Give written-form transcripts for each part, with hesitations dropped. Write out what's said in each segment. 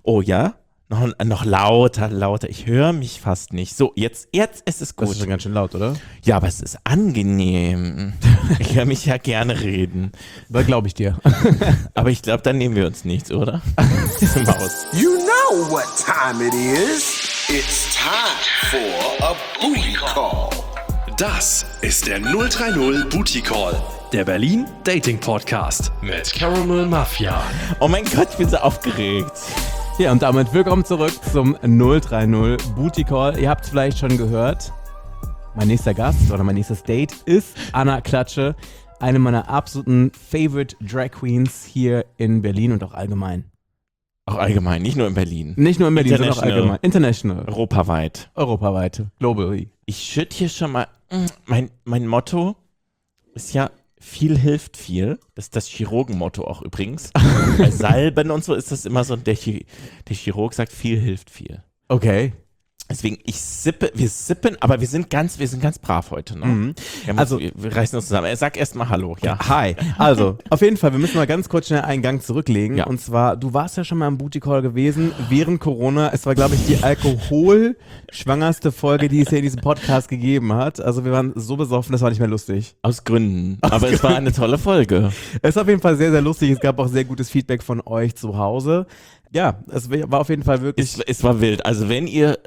Oh ja? Noch lauter. Ich höre mich fast nicht. So, jetzt ist es gut. Das ist schon ganz schön laut, oder? Ja, aber es ist angenehm. Ich höre mich ja gerne reden. Da glaube ich dir. Aber ich glaube, dann nehmen wir uns nichts, oder? Maus. You know what time it is. It's time for a booty call. Das ist der 030 Booty Call, der Berlin Dating Podcast mit Caramel Mafia. Oh mein Gott, ich bin so aufgeregt. Ja, und damit willkommen zurück zum 030 Booty Call. Ihr habt es vielleicht schon gehört. Mein nächster Gast oder mein nächstes Date ist Anna Klatsche, eine meiner absoluten Favorite Drag Queens hier in Berlin und auch allgemein. Auch allgemein, nicht nur in Berlin. Nicht nur in Berlin, sondern auch allgemein. International. Europaweit. Europaweit. Globally. Ich schütte hier schon mal. Mein Motto ist ja, viel hilft viel. Das ist das Chirurgenmotto auch übrigens. Bei Salben und so ist das immer so, der Chirurg sagt, viel hilft viel. Okay. Deswegen, wir sippen, aber wir sind ganz brav heute. Ne? Mhm. Also, wir reißen uns zusammen. Sag erst mal Hallo. Ja. Hi. Also, auf jeden Fall, wir müssen mal ganz kurz schnell einen Gang zurücklegen. Ja. Und zwar, du warst ja schon mal im Booty Call gewesen während Corona. Es war, glaube ich, die alkoholschwangerste Folge, die es hier in diesem Podcast gegeben hat. Also, wir waren so besoffen, das war nicht mehr lustig. Aus Gründen. Aber es war eine tolle Folge. Es ist auf jeden Fall sehr, sehr lustig. Es gab auch sehr gutes Feedback von euch zu Hause. Ja, es war auf jeden Fall wirklich... Es war wild. Also wenn ihr,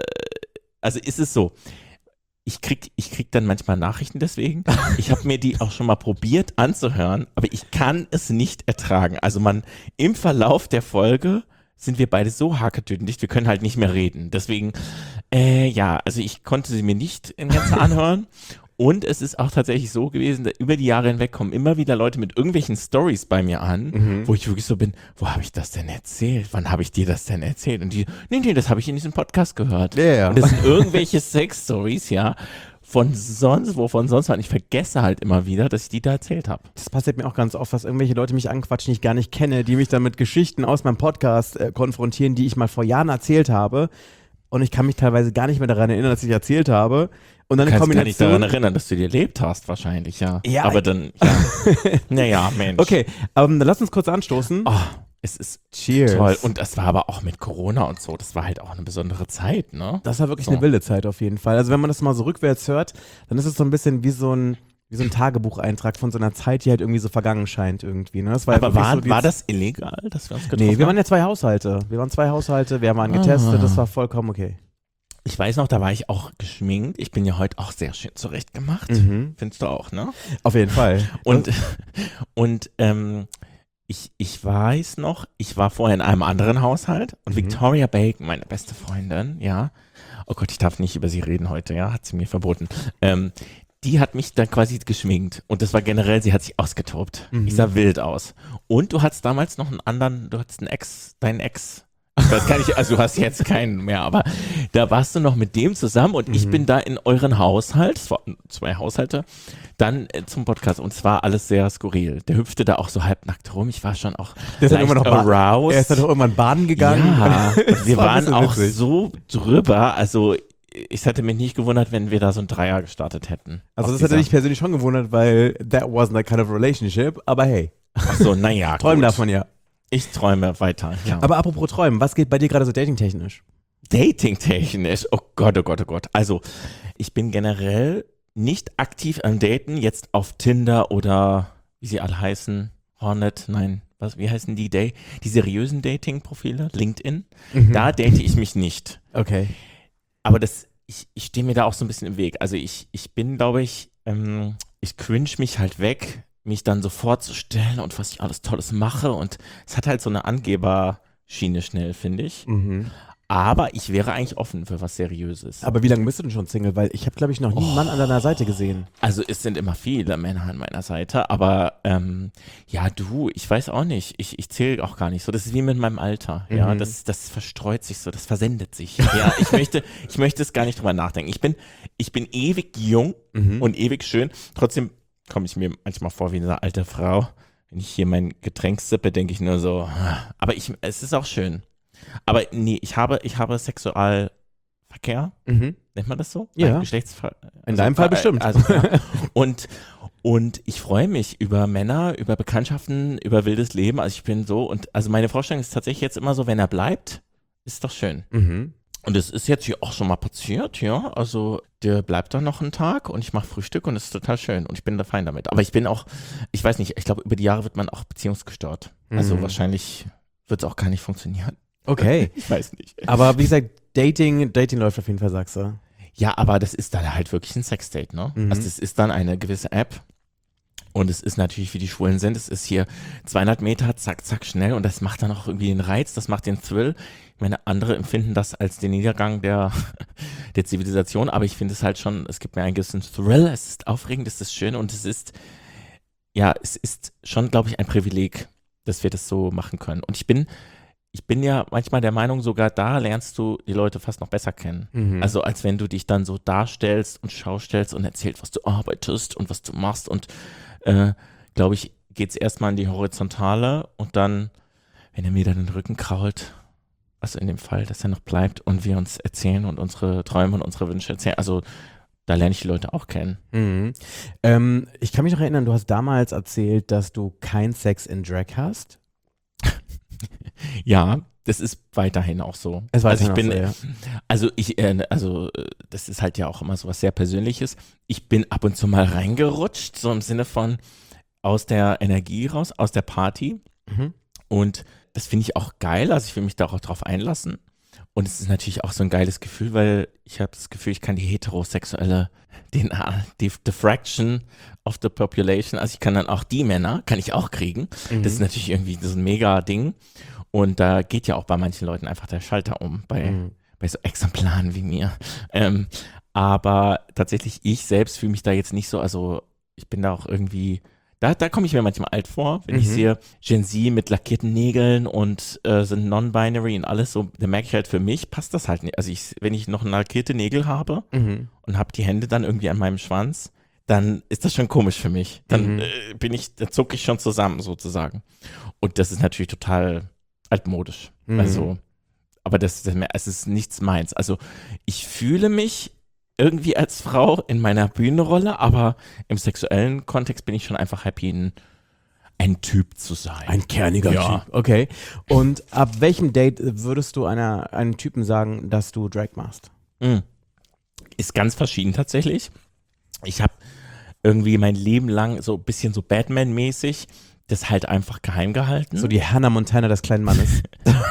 also ist es so, ich krieg dann manchmal Nachrichten deswegen. Ich habe mir die auch schon mal probiert anzuhören, aber ich kann es nicht ertragen. Also im Verlauf der Folge sind wir beide so haarkatütendicht, wir können halt nicht mehr reden. Deswegen, also ich konnte sie mir nicht in Gänze anhören. Und es ist auch tatsächlich so gewesen, über die Jahre hinweg kommen immer wieder Leute mit irgendwelchen Stories bei mir an, wo ich wirklich so bin, wo habe ich das denn erzählt? Wann habe ich dir das denn erzählt? Und die, nee, das habe ich in diesem Podcast gehört. Ja. Und das sind irgendwelche Sex-Stories, ja, wovon sonst, und ich vergesse halt immer wieder, dass ich die da erzählt habe. Das passiert mir auch ganz oft, dass irgendwelche Leute mich anquatschen, die ich gar nicht kenne, die mich dann mit Geschichten aus meinem Podcast konfrontieren, die ich mal vor Jahren erzählt habe. Und ich kann mich teilweise gar nicht mehr daran erinnern, dass ich erzählt habe. Und dann Du kannst gar Kombination. nicht daran erinnern, dass du dir erlebt hast, wahrscheinlich, ja. Ja. Aber dann, ja. Naja, Mensch. Okay, dann lass uns kurz anstoßen. Oh, es ist Cheers. toll. Und das war aber auch mit Corona und so, das war halt auch eine besondere Zeit, ne? Das war wirklich So. eine wilde Zeit auf jeden Fall. Also wenn man das mal so rückwärts hört, dann ist es so ein bisschen wie so ein Tagebucheintrag von so einer Zeit, die halt irgendwie so vergangen scheint irgendwie. Ne? Das war Aber ja war das illegal, dass wir uns getroffen Nee, wir waren haben? ja zwei Haushalte. Wir waren getestet, das war vollkommen okay. Ich weiß noch, da war ich auch geschminkt. Ich bin ja heute auch sehr schön zurechtgemacht. Findest du auch, ne? Auf jeden Fall. Und ich weiß noch, ich war vorher in einem anderen Haushalt und Victoria Bacon, meine beste Freundin, ja, oh Gott, ich darf nicht über sie reden heute, ja, hat sie mir verboten, die hat mich dann quasi geschminkt und das war generell, sie hat sich ausgetobt. Ich sah wild aus. Und du hattest damals noch deinen Ex, ich weiß gar nicht, also du hast jetzt keinen mehr, aber da warst du noch mit dem zusammen und ich bin da in euren Haushalt, es waren 2 Haushalte, dann zum Podcast und es war alles sehr skurril. Der hüpfte da auch so halbnackt rum, ich war schon auch leicht aroused. Er ist dann doch irgendwann baden gegangen. Ja, wir war ein waren auch witzig. so drüber, also ich hätte mich nicht gewundert, wenn wir da so ein Dreier gestartet hätten. Also das hätte mich persönlich schon gewundert, weil that wasn't that kind of relationship, aber hey. Ach so, naja, Träumen gut. davon ja. Ich träume weiter, ja. Aber apropos Träumen, was geht bei dir gerade so datingtechnisch? Dating-technisch, oh Gott, oh Gott, oh Gott. Also, ich bin generell nicht aktiv am Daten, jetzt auf Tinder oder wie sie alle heißen, Hornet, nein, wie heißen die seriösen Dating-Profile, LinkedIn, da date ich mich nicht. Okay. Aber ich stehe mir da auch so ein bisschen im Weg. Also ich bin, glaube ich, ich cringe mich halt weg, mich dann so vorzustellen und was ich alles Tolles mache und es hat halt so eine Angeberschiene schnell, finde ich. Aber ich wäre eigentlich offen für was Seriöses. Aber wie lange bist du denn schon Single? Weil ich habe, glaube ich, noch nie einen Mann an deiner Seite gesehen. Also es sind immer viele Männer an meiner Seite, aber ich weiß auch nicht, ich zähle auch gar nicht so, das ist wie mit meinem Alter, ja, das verstreut sich so, das versendet sich, ja, ich möchte es gar nicht drüber nachdenken, ich bin ewig jung und ewig schön, trotzdem komme ich mir manchmal vor wie eine alte Frau, wenn ich hier mein Getränk sippe, denke ich nur so, aber es ist auch schön, aber nee, ich habe Sexualverkehr, nennt man das so? Ja. Geschlechtsverkehr. In deinem Fall bestimmt. Also, ja. Und Und ich freue mich über Männer, über Bekanntschaften, über wildes Leben. Also ich bin so, und also meine Vorstellung ist tatsächlich jetzt immer so, wenn er bleibt, ist doch schön. Mhm. Und es ist jetzt hier auch schon mal passiert, ja. Also der bleibt dann noch einen Tag und ich mache Frühstück und es ist total schön und ich bin da fein damit. Aber ich bin auch, ich weiß nicht, ich glaube, über die Jahre wird man auch beziehungsgestört. Also wahrscheinlich wird es auch gar nicht funktionieren. Okay. Ich weiß nicht. Aber wie gesagt, Dating läuft auf jeden Fall, sagst du. Ja, aber das ist dann halt wirklich ein Sexdate, ne? Also das ist dann eine gewisse App. Und es ist natürlich, wie die Schwulen sind, es ist hier 200 Meter, zack, zack, schnell und das macht dann auch irgendwie den Reiz, das macht den Thrill. Ich meine, andere empfinden das als den Niedergang der Zivilisation, aber ich finde es halt schon, es gibt mir einen gewissen Thrill, es ist aufregend, es ist schön und es ist schon, glaube ich, ein Privileg, dass wir das so machen können. Und ich bin ja manchmal der Meinung, sogar da lernst du die Leute fast noch besser kennen. Also als wenn du dich dann so darstellst und schaustellst und erzählst, was du arbeitest und was du machst und glaube ich, geht es erstmal in die Horizontale und dann, wenn er mir dann den Rücken krault, also in dem Fall, dass er noch bleibt und wir uns erzählen und unsere Träume und unsere Wünsche erzählen, also da lerne ich die Leute auch kennen. Ich kann mich noch erinnern, du hast damals erzählt, dass du kein Sex in Drag hast. Ja, das ist weiterhin auch so. Es war Also ich auch bin, so, ja. das ist halt ja auch immer so was sehr Persönliches. Ich bin ab und zu mal reingerutscht, so im Sinne von aus der Energie raus, aus der Party. Und das finde ich auch geil, also ich will mich da auch drauf einlassen. Und es ist natürlich auch so ein geiles Gefühl, weil ich habe das Gefühl, ich kann die heterosexuelle, die fraction of the population, also ich kann dann auch die Männer, kann ich auch kriegen. Das ist natürlich irgendwie so ein mega Ding. Und da geht ja auch bei manchen Leuten einfach der Schalter um, bei so Exemplaren wie mir. Aber tatsächlich, ich selbst fühle mich da jetzt nicht so, also ich bin da auch irgendwie, da komme ich mir manchmal alt vor, wenn ich sehe Gen Z mit lackierten Nägeln und sind non-binary und alles so, dann merke ich halt, für mich passt das halt nicht. Also wenn ich noch lackierte Nägel habe und habe die Hände dann irgendwie an meinem Schwanz, dann ist das schon komisch für mich. Dann da zucke ich schon zusammen sozusagen. Und das ist natürlich total altmodisch. Also, aber es ist nichts meins. Also ich fühle mich irgendwie als Frau in meiner Bühnenrolle, aber im sexuellen Kontext bin ich schon einfach happy, ein Typ zu sein. Ein kerniger Typ. Okay. Und ab welchem Date würdest du einem Typen sagen, dass du Drag machst? Ist ganz verschieden tatsächlich. Ich habe irgendwie mein Leben lang so ein bisschen so Batman-mäßig das halt einfach geheim gehalten. So die Hannah Montana des kleinen Mannes.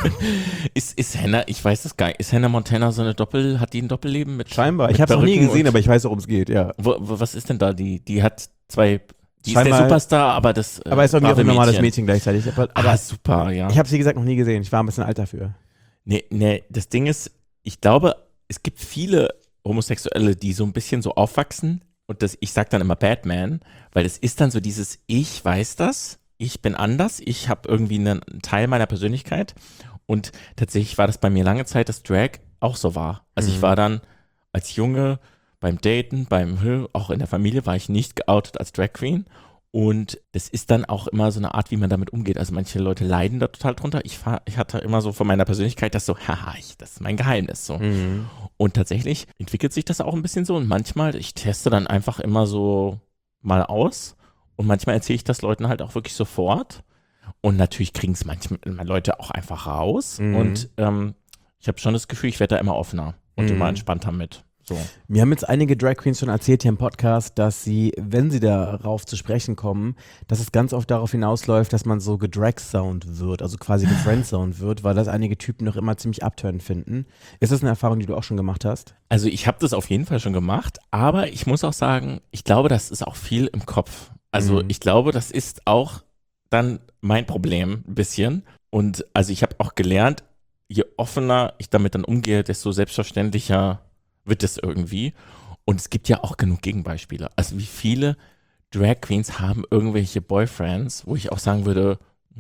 Ist Hannah, ich weiß das gar nicht, ist Hannah Montana so hat die ein Doppelleben mit Scheinbar. mit Ich habe es noch nie Perücken gesehen, aber ich weiß, worum es geht, ja. was ist denn da? Die hat zwei, die ist Scheinbar- der Superstar, aber das Aber ist irgendwie auch brave ein normales Mädchen gleichzeitig. Aber super, ja. ich habe sie, wie gesagt, noch nie gesehen. Ich war ein bisschen alt dafür. Nee, das Ding ist, ich glaube, es gibt viele Homosexuelle, die so ein bisschen so aufwachsen und ich sag dann immer Batman, weil es ist dann so dieses, ich weiß das, ich bin anders, ich habe irgendwie einen Teil meiner Persönlichkeit und tatsächlich war das bei mir lange Zeit, dass Drag auch so war. Also ich war dann als Junge beim Daten, auch in der Familie war ich nicht geoutet als Drag Queen und das ist dann auch immer so eine Art, wie man damit umgeht. Also manche Leute leiden da total drunter. Ich hatte immer so von meiner Persönlichkeit das so, das ist mein Geheimnis so. Und tatsächlich entwickelt sich das auch ein bisschen so und manchmal, ich teste dann einfach immer so mal aus. Und manchmal erzähle ich das Leuten halt auch wirklich sofort. Und natürlich kriegen es manchmal Leute auch einfach raus. Und ich habe schon das Gefühl, ich werde da immer offener und immer entspannter mit. So. Mir haben jetzt einige Drag Queens schon erzählt hier im Podcast, dass sie, wenn sie darauf zu sprechen kommen, dass es ganz oft darauf hinausläuft, dass man so gedragsound wird, also quasi gefriendzoned wird, weil das einige Typen noch immer ziemlich abtörend finden. Ist das eine Erfahrung, die du auch schon gemacht hast? Also ich habe das auf jeden Fall schon gemacht, aber ich muss auch sagen, ich glaube, das ist auch viel im Kopf. Also ich glaube, das ist auch dann mein Problem ein bisschen. Und also ich habe auch gelernt, je offener ich damit dann umgehe, desto selbstverständlicher wird es irgendwie. Und es gibt ja auch genug Gegenbeispiele. Also wie viele Drag Queens haben irgendwelche Boyfriends, wo ich auch sagen würde,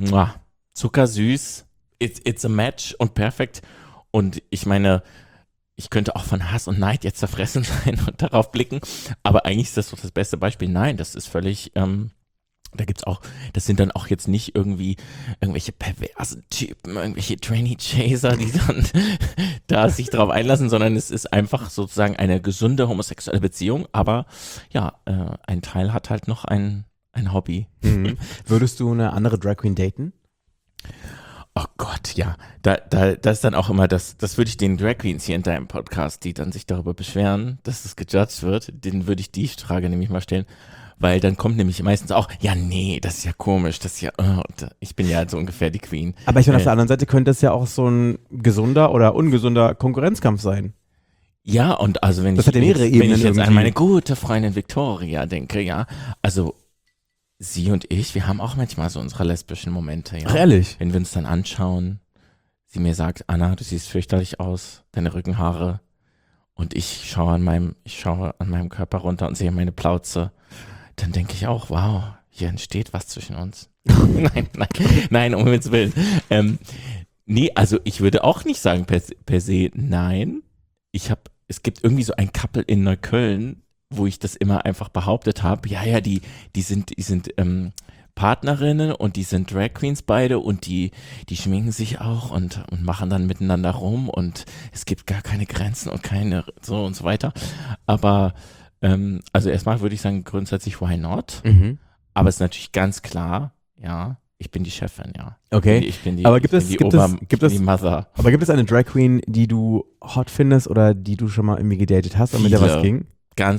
zuckersüß, it's a match und perfekt. Und ich meine, ich könnte auch von Hass und Neid jetzt zerfressen sein und darauf blicken, aber eigentlich ist das doch das beste Beispiel. Nein, das ist völlig Da gibt's auch, das sind dann auch jetzt nicht irgendwie irgendwelche perversen Typen, irgendwelche Trainee-Chaser, die dann da sich drauf einlassen, sondern es ist einfach sozusagen eine gesunde homosexuelle Beziehung, aber ja, ein Teil hat halt noch ein Hobby. Würdest du eine andere Drag Queen daten? Oh Gott, ja. Das ist dann auch immer das würde ich den Drag Queens hier in deinem Podcast, die dann sich darüber beschweren, dass es gejudged wird, denen würde ich die Frage nämlich mal stellen. Weil dann kommt nämlich meistens auch, ja, nee, das ist ja komisch, das ist ja, ich bin ja so ungefähr die Queen. Aber ich meine, auf der anderen Seite könnte es ja auch so ein gesunder oder ungesunder Konkurrenzkampf sein. Ja, und also wenn Das ich, hat ja mehrere wenn Ebenen ich jetzt an irgendwie. meine gute Freundin Victoria denke, ja, also sie und ich, wir haben auch manchmal so unsere lesbischen Momente, ja. Ach, ehrlich? Wenn wir uns dann anschauen, sie mir sagt, Anna, du siehst fürchterlich aus, deine Rückenhaare. Und ich schaue an meinem Körper runter und sehe meine Plauze. Dann denke ich auch, wow, hier entsteht was zwischen uns. Nein, um Himmels Willen. Nee, also ich würde auch nicht sagen per se nein. Es gibt irgendwie so ein Couple in Neukölln, wo ich das immer einfach behauptet habe, ja, die sind Partnerinnen und die sind Drag Queens beide und die schminken sich auch und machen dann miteinander rum und es gibt gar keine Grenzen und keine so und so weiter. Aber also erstmal würde ich sagen, grundsätzlich why not? Aber es ist natürlich ganz klar, ja, ich bin die Chefin, ja. Okay. Ich bin die Aber Mother. gibt es eine Drag Queen, die du hot findest oder die du schon mal irgendwie gedatet hast und mit der was ging?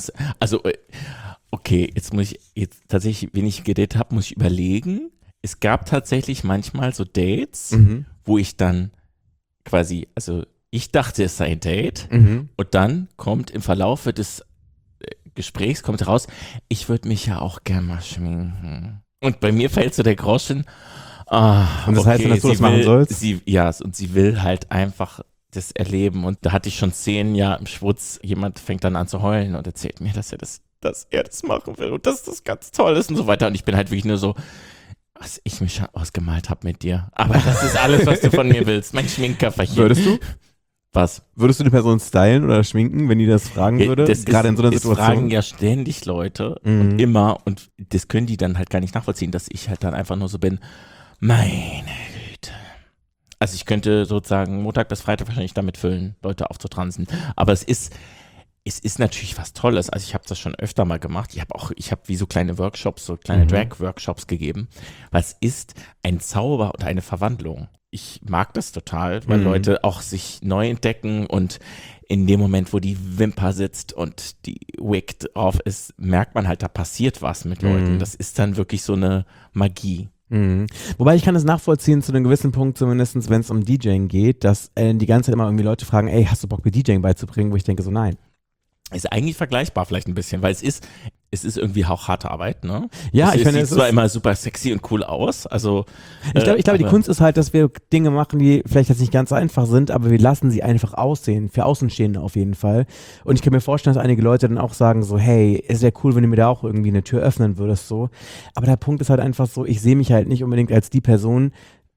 Okay, jetzt tatsächlich, wenn ich gedatet habe, muss ich überlegen. Es gab tatsächlich manchmal so Dates, wo ich dann quasi, also ich dachte, es sei ein Date und dann kommt im Verlaufe des Gesprächs kommt raus, ich würde mich ja auch gerne mal schminken. Und bei mir fällt so der Groschen. Und das heißt, dass du das machen sollst? Und sie will halt einfach das erleben. Und da hatte ich schon 10 Jahre im Schwutz. Jemand fängt dann an zu heulen und erzählt mir, dass er das machen will und dass das ganz toll ist und so weiter. Und ich bin halt wirklich nur so, was ich mir schon ausgemalt habe mit dir. Aber das ist alles, was du von mir willst. Mein Schminkköfferchen. Würdest du? Was? Würdest du eine Person stylen oder schminken, wenn die das fragen würde? Gerade in so einer Situation? Das fragen ja ständig Leute und immer, und das können die dann halt gar nicht nachvollziehen, dass ich halt dann einfach nur so bin, meine Güte. Also ich könnte sozusagen Montag bis Freitag wahrscheinlich damit füllen, Leute aufzutransen. Aber es ist natürlich was Tolles. Also ich habe das schon öfter mal gemacht. Ich habe wie so kleine Workshops, so kleine Drag-Workshops gegeben. Weil es ist ein Zauber und eine Verwandlung. Ich mag das total, weil Leute auch sich neu entdecken und in dem Moment, wo die Wimper sitzt und die Wig drauf ist, merkt man halt, da passiert was mit Leuten. Das ist dann wirklich so eine Magie. Wobei ich kann es nachvollziehen zu einem gewissen Punkt, zumindest wenn es um DJing geht, dass die ganze Zeit immer irgendwie Leute fragen, ey, hast du Bock mir DJing beizubringen? Wo ich denke so, nein. Ist eigentlich vergleichbar vielleicht ein bisschen, weil es ist irgendwie auch harte Arbeit, ne? Ja, ich finde, es sieht zwar immer super sexy und cool aus, also ich glaube, die Kunst ist halt, dass wir Dinge machen, die vielleicht jetzt nicht ganz einfach sind, aber wir lassen sie einfach aussehen, für Außenstehende auf jeden Fall. Und ich kann mir vorstellen, dass einige Leute dann auch sagen so, hey, es wäre cool, wenn du mir da auch irgendwie eine Tür öffnen würdest, so. Aber der Punkt ist halt einfach so, ich sehe mich halt nicht unbedingt als die Person,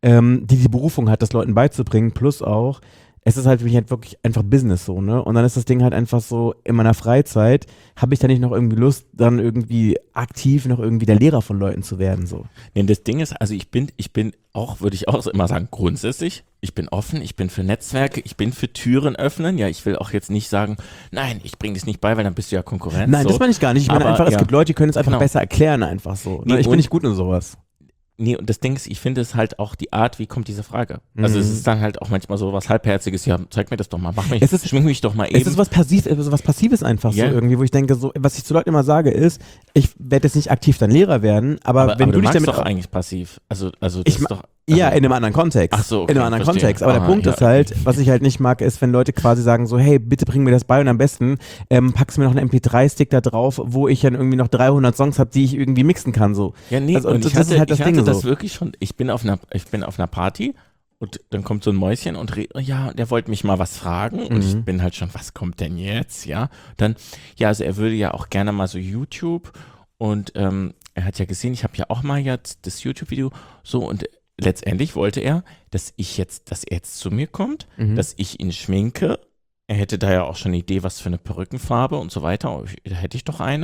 die Berufung hat, das Leuten beizubringen, plus auch, es ist halt für mich halt wirklich einfach Business so, ne? Und dann ist das Ding halt einfach so, in meiner Freizeit habe ich da nicht noch irgendwie Lust, dann irgendwie aktiv noch irgendwie der Lehrer von Leuten zu werden, so. Nee, das Ding ist, also ich bin auch, würde ich auch immer sagen, grundsätzlich, ich bin offen, ich bin für Netzwerke, ich bin für Türen öffnen, ja, ich will auch jetzt nicht sagen, nein, ich bringe das nicht bei, weil dann bist du ja Konkurrenz. Nein, so. das meine ich gar nicht, ich meine einfach, es gibt Leute, die können es einfach besser erklären, einfach so. Nee, ich bin nicht gut in sowas. Nee, und das Ding ist, ich finde es halt auch die Art, wie kommt diese Frage. Also es ist dann halt auch manchmal so was Halbherziges, ja, zeig mir das doch mal, schmink mich doch mal eben. Es ist was Passives einfach so irgendwie, wo ich denke, so, was ich zu Leuten immer sage ist, ich werde jetzt nicht aktiv dein Lehrer werden, aber wenn du dich damit... doch eigentlich passiv. Also das ist doch... Ja, in einem anderen Kontext. Ach so, okay, in einem anderen verstehe. Kontext. Aber der Punkt ist halt, was ich halt nicht mag, ist, wenn Leute quasi sagen so, hey, bitte bring mir das bei und am besten packst du mir noch einen MP3-Stick da drauf, wo ich dann irgendwie noch 300 Songs habe, die ich irgendwie mixen kann, so. Ja, nee, also, und das ist halt das Ding so. Das wirklich schon, ich bin auf einer Party und dann kommt so ein Mäuschen und der wollte mich mal was fragen und ich bin halt schon, was kommt denn jetzt, ja? Dann, ja, also er würde ja auch gerne mal so YouTube und er hat ja gesehen, ich habe ja auch mal jetzt das YouTube-Video so und letztendlich wollte er, dass er jetzt zu mir kommt, dass ich ihn schminke. Er hätte da ja auch schon eine Idee, was für eine Perückenfarbe und so weiter. Da hätte ich doch eine.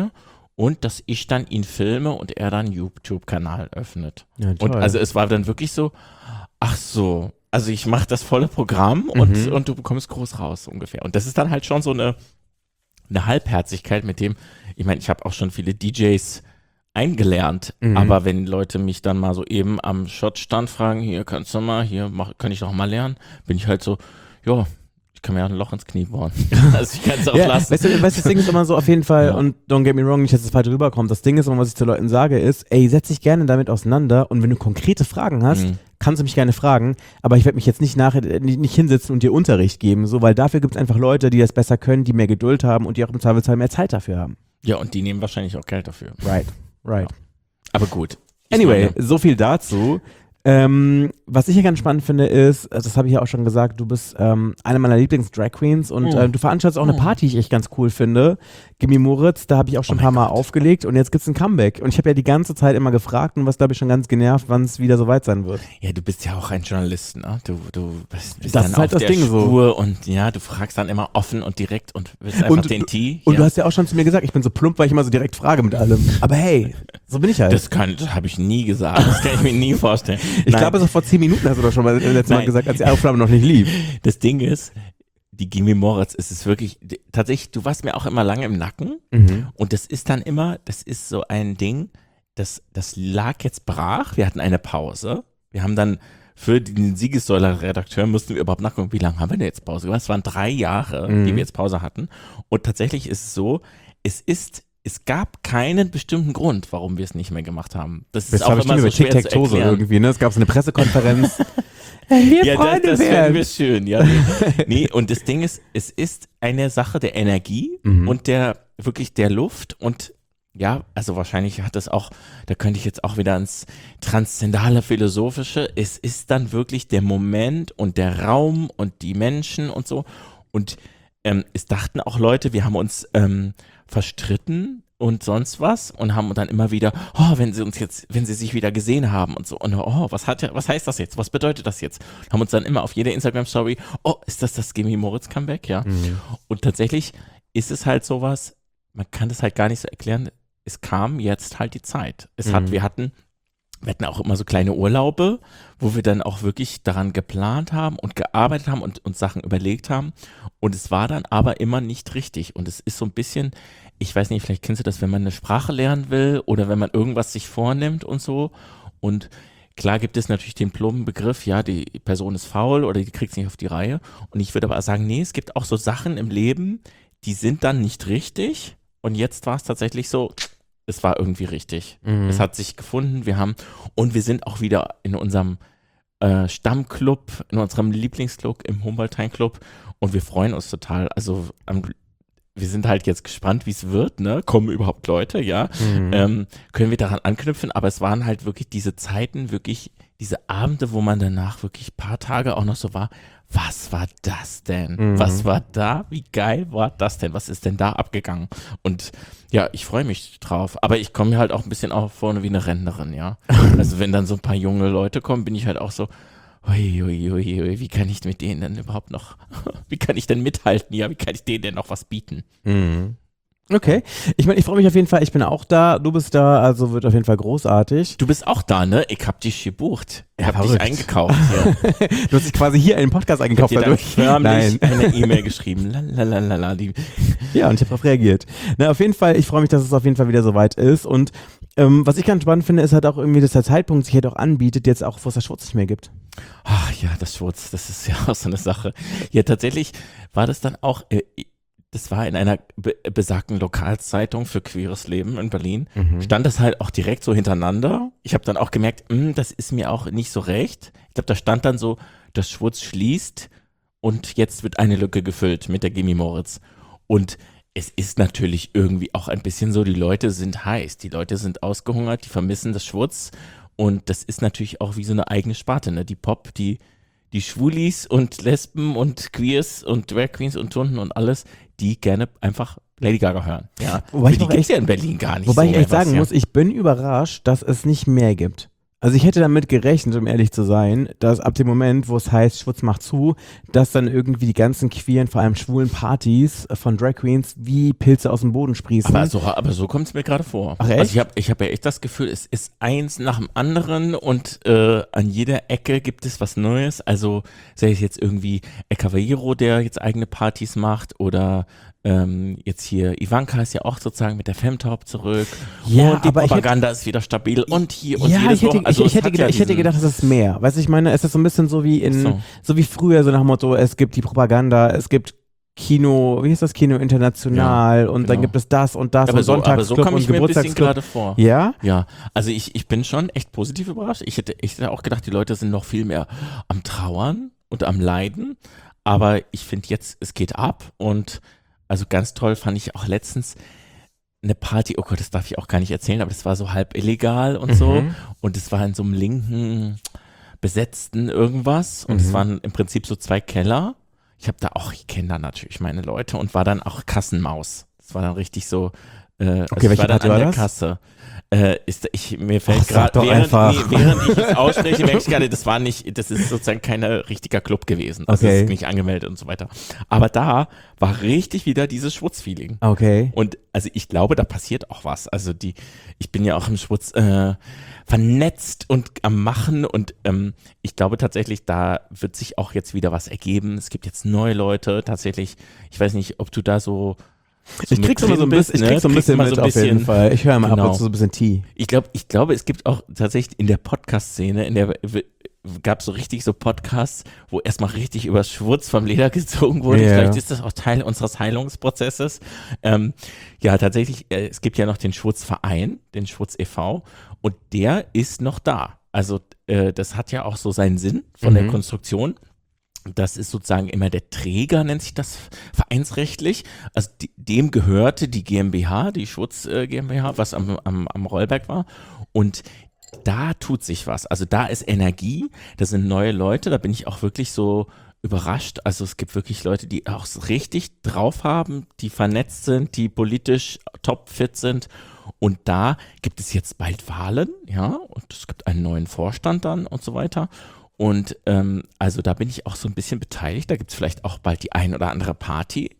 und dass ich dann ihn filme und er dann einen YouTube-Kanal öffnet. Ja, toll. Und also es war dann wirklich so, ach so, also ich mache das volle Programm und du bekommst groß raus ungefähr. Und das ist dann halt schon so eine Halbherzigkeit, mit dem, ich meine, ich habe auch schon viele DJs eingelernt, aber wenn Leute mich dann mal so eben am Shotstand fragen, hier kannst du mal, kann ich doch mal lernen, bin ich halt so, ja, ich kann mir auch ein Loch ins Knie bohren. Also ich kann es auch lassen. Weißt du, das Ding ist immer so auf jeden Fall, und don't get me wrong, nicht, dass es falsch rüberkommt, das Ding ist immer, was ich zu Leuten sage, ist, ey, setz dich gerne damit auseinander und wenn du konkrete Fragen hast, kannst du mich gerne fragen, aber ich werde mich jetzt nicht hinsetzen und dir Unterricht geben, so, weil dafür gibt es einfach Leute, die das besser können, die mehr Geduld haben und die auch im Zweifelsfall mehr Zeit dafür haben. Ja, und die nehmen wahrscheinlich auch Geld dafür. Right. Ja. Aber gut. Anyway, so viel dazu. Was ich hier ganz spannend finde ist, das habe ich ja auch schon gesagt, du bist eine meiner Lieblings-Drag Queens und du veranstaltest auch eine Party, die ich ganz cool finde. Gimme Moritz, da habe ich auch schon ein paar Mal aufgelegt und jetzt gibt es ein Comeback. Und ich habe ja die ganze Zeit immer gefragt und was, glaube ich, schon ganz genervt, wann es wieder soweit sein wird. Ja, du bist ja auch ein Journalist, ne? Du bist das dann ist halt auf das der Ding Spur so. Und ja, du fragst dann immer offen und direkt und willst einfach den Tee. Und du hast ja auch schon zu mir gesagt, ich bin so plump, weil ich immer so direkt frage mit allem. Aber hey, so bin ich halt. Das habe ich nie gesagt. Das kann ich mir nie vorstellen. Ich glaube, so vor 10 Minuten hast du doch schon mal letztes Mal gesagt, als die Aufnahme noch nicht lief. Das Ding ist, die Gimme Moritz, es ist wirklich, tatsächlich, du warst mir auch immer lange im Nacken und das ist dann immer, das ist so ein Ding, das lag jetzt brach, wir hatten eine Pause, wir haben dann für den Siegessäuler-Redakteur mussten wir überhaupt nachgucken, wie lange haben wir denn jetzt Pause gemacht? Es waren 3 Jahre, die wir jetzt Pause hatten und tatsächlich ist es so, es gab keinen bestimmten Grund, warum wir es nicht mehr gemacht haben. Das ist auch immer so schwer zu erklären. Irgendwie, ne? Es gab so eine Pressekonferenz. Das wäre mir schön, ja. Nee, und das Ding ist, es ist eine Sache der Energie und der Luft und ja, also wahrscheinlich hat es auch, da könnte ich jetzt auch wieder ins transzendale Philosophische, es ist dann wirklich der Moment und der Raum und die Menschen und so und es dachten auch Leute, wir haben uns verstritten und sonst was und haben dann immer wieder, wenn sie sich wieder gesehen haben und so und was heißt das jetzt? Was bedeutet das jetzt? Haben uns dann immer auf jeder Instagram-Story, ist das Gimme Moritz Comeback? Ja. Und tatsächlich ist es halt sowas, man kann das halt gar nicht so erklären, es kam jetzt halt die Zeit. Wir hatten auch immer so kleine Urlaube, wo wir dann auch wirklich daran geplant haben und gearbeitet haben und uns Sachen überlegt haben. Und es war dann aber immer nicht richtig. Und es ist so ein bisschen, ich weiß nicht, vielleicht kennst du das, wenn man eine Sprache lernen will oder wenn man irgendwas sich vornimmt und so. Und klar gibt es natürlich den plumpen Begriff, ja, die Person ist faul oder die kriegt es nicht auf die Reihe. Und ich würde aber sagen, nee, es gibt auch so Sachen im Leben, die sind dann nicht richtig. Und jetzt war es tatsächlich so, es war irgendwie richtig. Es hat sich gefunden, wir sind auch wieder in unserem Stammclub, in unserem Lieblingsclub, im Humboldt-Hain-Club und wir freuen uns total. Also wir sind halt jetzt gespannt, wie es wird, ne? Kommen überhaupt Leute, ja? Können wir daran anknüpfen, aber es waren halt wirklich diese Zeiten, wirklich diese Abende, wo man danach wirklich ein paar Tage auch noch so war, was war das denn? Was war da? Wie geil war das denn? Was ist denn da abgegangen? Und ja, ich freue mich drauf. Aber ich komme mir halt auch ein bisschen auch vorne wie eine Rentnerin, ja. Also wenn dann so ein paar junge Leute kommen, bin ich halt auch so, wie kann ich mit denen denn überhaupt noch, wie kann ich denn mithalten? Ja, wie kann ich denen denn noch was bieten? Okay. Ich meine, ich freue mich auf jeden Fall. Ich bin auch da, du bist da, also wird auf jeden Fall großartig. Du bist auch da, ne? Ich hab dich gebucht. Ich hab dich eingekauft hier. Du hast dich quasi hier einen Podcast eingekauft. Ich hab dir dann förmlich eine E-Mail geschrieben. Lalalala. Ja, und ich habe darauf reagiert. Na, auf jeden Fall, ich freue mich, dass es auf jeden Fall wieder soweit ist. Und was ich ganz spannend finde, ist halt auch irgendwie, dass der Zeitpunkt sich halt auch anbietet, jetzt auch, wo es das Schwurz nicht mehr gibt. Ach ja, das Schwurz, das ist ja auch so eine Sache. Ja, tatsächlich war das dann auch... Das war in einer besagten Lokalzeitung für queeres Leben in Berlin. Stand das halt auch direkt so hintereinander. Ich habe dann auch gemerkt, das ist mir auch nicht so recht. Ich glaube, da stand dann so, das Schwurz schließt und jetzt wird eine Lücke gefüllt mit der Gimme Moritz. Und es ist natürlich irgendwie auch ein bisschen so, die Leute sind heiß, die Leute sind ausgehungert, die vermissen das Schwurz. Und das ist natürlich auch wie so eine eigene Sparte, ne? Die Pop, die Schwulis und Lesben und Queers und Drag Queens und Tunden und alles, die gerne einfach Lady Gaga hören. Ja. Wobei die gibt es ja in Berlin gar nicht. Wobei so ich echt mehr sagen muss, ich bin überrascht, dass es nicht mehr gibt. Also ich hätte damit gerechnet, um ehrlich zu sein, dass ab dem Moment, wo es heißt, Schwutz macht zu, dass dann irgendwie die ganzen queeren, vor allem schwulen Partys von Drag Queens wie Pilze aus dem Boden sprießen. Aber so kommt es mir gerade vor. Ach, echt? Also ich hab ja echt das Gefühl, es ist eins nach dem anderen und an jeder Ecke gibt es was Neues. Also sei es jetzt irgendwie El Caballero, der jetzt eigene Partys macht oder jetzt hier Ivanka ist ja auch sozusagen mit der Femtop zurück Ja, und die aber Propaganda ist wieder stabil und hier und ja, jedes Wochen. Also ich hätte gedacht, es ist mehr. Weißt du, ich meine, es ist so ein bisschen so wie so wie früher, so nach dem Motto, es gibt die Propaganda, es gibt Kino, wie hieß das, Kino International und dann genau. gibt es das und das aber und so Sonntagsclub komme und ich mir ein bisschen Geburtstagsclub. gerade vor. Ja? Ja, also ich bin schon echt positiv überrascht. Ich hätte auch gedacht, die Leute sind noch viel mehr am Trauern und am Leiden, aber ich finde jetzt, es geht ab und also ganz toll fand ich auch letztens eine Party, oh Gott, das darf ich auch gar nicht erzählen, aber das war so halb illegal und so und es war in so einem linken besetzten irgendwas und es waren im Prinzip so 2 Keller. Ich kenne da natürlich meine Leute und war dann auch Kassenmaus. Das war dann richtig so, Okay, also ich welche war dann Party an war der das? Kasse. Mir fällt Ach, sag gerade, doch einfach. während ich es ausspreche, merke ich gerade, das ist sozusagen kein richtiger Club gewesen. Also Okay. das ist nicht angemeldet und so weiter. Aber da war richtig wieder dieses Schwutz-Feeling. Okay. Und also ich glaube, da passiert auch was. Also ich bin ja auch im Schwutz vernetzt und am Machen und ich glaube tatsächlich, da wird sich auch jetzt wieder was ergeben. Es gibt jetzt neue Leute, tatsächlich, ich weiß nicht, ob du da so Ich krieg's immer so ein bist, bisschen, ich krieg's so ein bisschen immer mit so ein auf jeden bisschen- Fall. Ich höre immer ab Genau. und zu so ein bisschen Tee. Ich glaube, es gibt auch tatsächlich in der Podcast-Szene, gab es so richtig so Podcasts, wo erstmal richtig über Schwutz vom Leder gezogen wurde. Ja. Vielleicht ist das auch Teil unseres Heilungsprozesses. Ja, tatsächlich, es gibt ja noch den Schwutzverein, den Schwutz e.V. und der ist noch da. Also das hat ja auch so seinen Sinn von der Konstruktion. Das ist sozusagen immer der Träger, nennt sich das vereinsrechtlich. Also dem gehörte die GmbH, die Schwutz GmbH, was am Rollberg war. Und da tut sich was. Also da ist Energie, da sind neue Leute, da bin ich auch wirklich so überrascht. Also es gibt wirklich Leute, die auch so richtig drauf haben, die vernetzt sind, die politisch topfit sind. Und da gibt es jetzt bald Wahlen, ja, und es gibt einen neuen Vorstand dann und so weiter. Und also da bin ich auch so ein bisschen beteiligt. Da gibt es vielleicht auch bald die ein oder andere Party,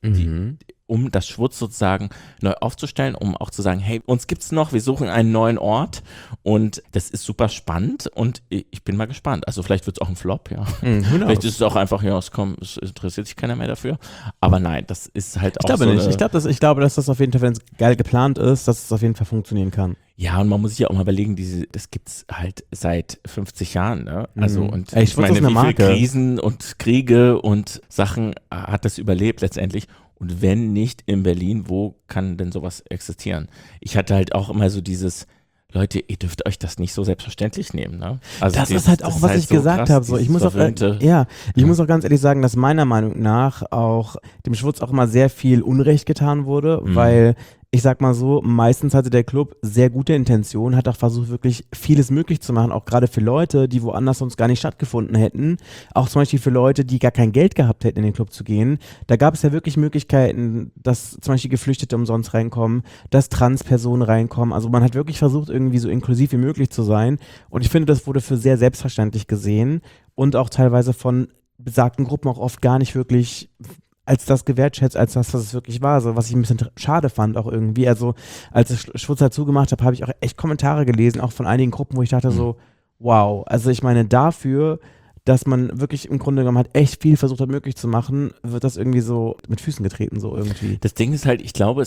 um das Schwutz sozusagen neu aufzustellen, um auch zu sagen, hey, uns gibt's noch, wir suchen einen neuen Ort und das ist super spannend und ich bin mal gespannt. Also vielleicht wird's auch ein Flop, ja. Vielleicht ist es auch einfach, ja, es interessiert sich keiner mehr dafür. Aber nein, das ist halt Ich auch glaube so nicht. eine, Ich glaube, dass das auf jeden Fall, wenn es geil geplant ist, dass es auf jeden Fall funktionieren kann. ja, und man muss sich ja auch mal überlegen, das gibt's halt seit 50 Jahren, ne? Also und Ey, ich Schwutz meine, ist eine wie Marke. viele Krisen und Kriege und Sachen hat das überlebt letztendlich? Und wenn nicht in Berlin, wo kann denn sowas existieren? Ich hatte halt auch immer so dieses, Leute, ihr dürft euch das nicht so selbstverständlich nehmen, ne? Also Das ist halt auch, was ich gesagt habe. So, ich muss auch, ich muss auch ganz ehrlich sagen, dass meiner Meinung nach auch dem Schwutz auch immer sehr viel Unrecht getan wurde, weil ich sag mal so, meistens hatte der Club sehr gute Intentionen, hat auch versucht, wirklich vieles möglich zu machen, auch gerade für Leute, die woanders sonst gar nicht stattgefunden hätten. Auch zum Beispiel für Leute, die gar kein Geld gehabt hätten, in den Club zu gehen. Da gab es ja wirklich Möglichkeiten, dass zum Beispiel Geflüchtete umsonst reinkommen, dass Transpersonen reinkommen. Also man hat wirklich versucht, irgendwie so inklusiv wie möglich zu sein. Und ich finde, das wurde für sehr selbstverständlich gesehen und auch teilweise von besagten Gruppen auch oft gar nicht wirklich als das gewertschätzt, als das, was es wirklich war. So, was ich ein bisschen schade fand auch irgendwie. Also als ich Schwutz halt zugemacht habe, habe ich auch echt Kommentare gelesen, auch von einigen Gruppen, wo ich dachte so, wow. Also ich meine, dafür, dass man wirklich im Grunde genommen hat, echt viel versucht hat möglich zu machen, wird das irgendwie so mit Füßen getreten, so irgendwie. Das Ding ist halt, ich glaube,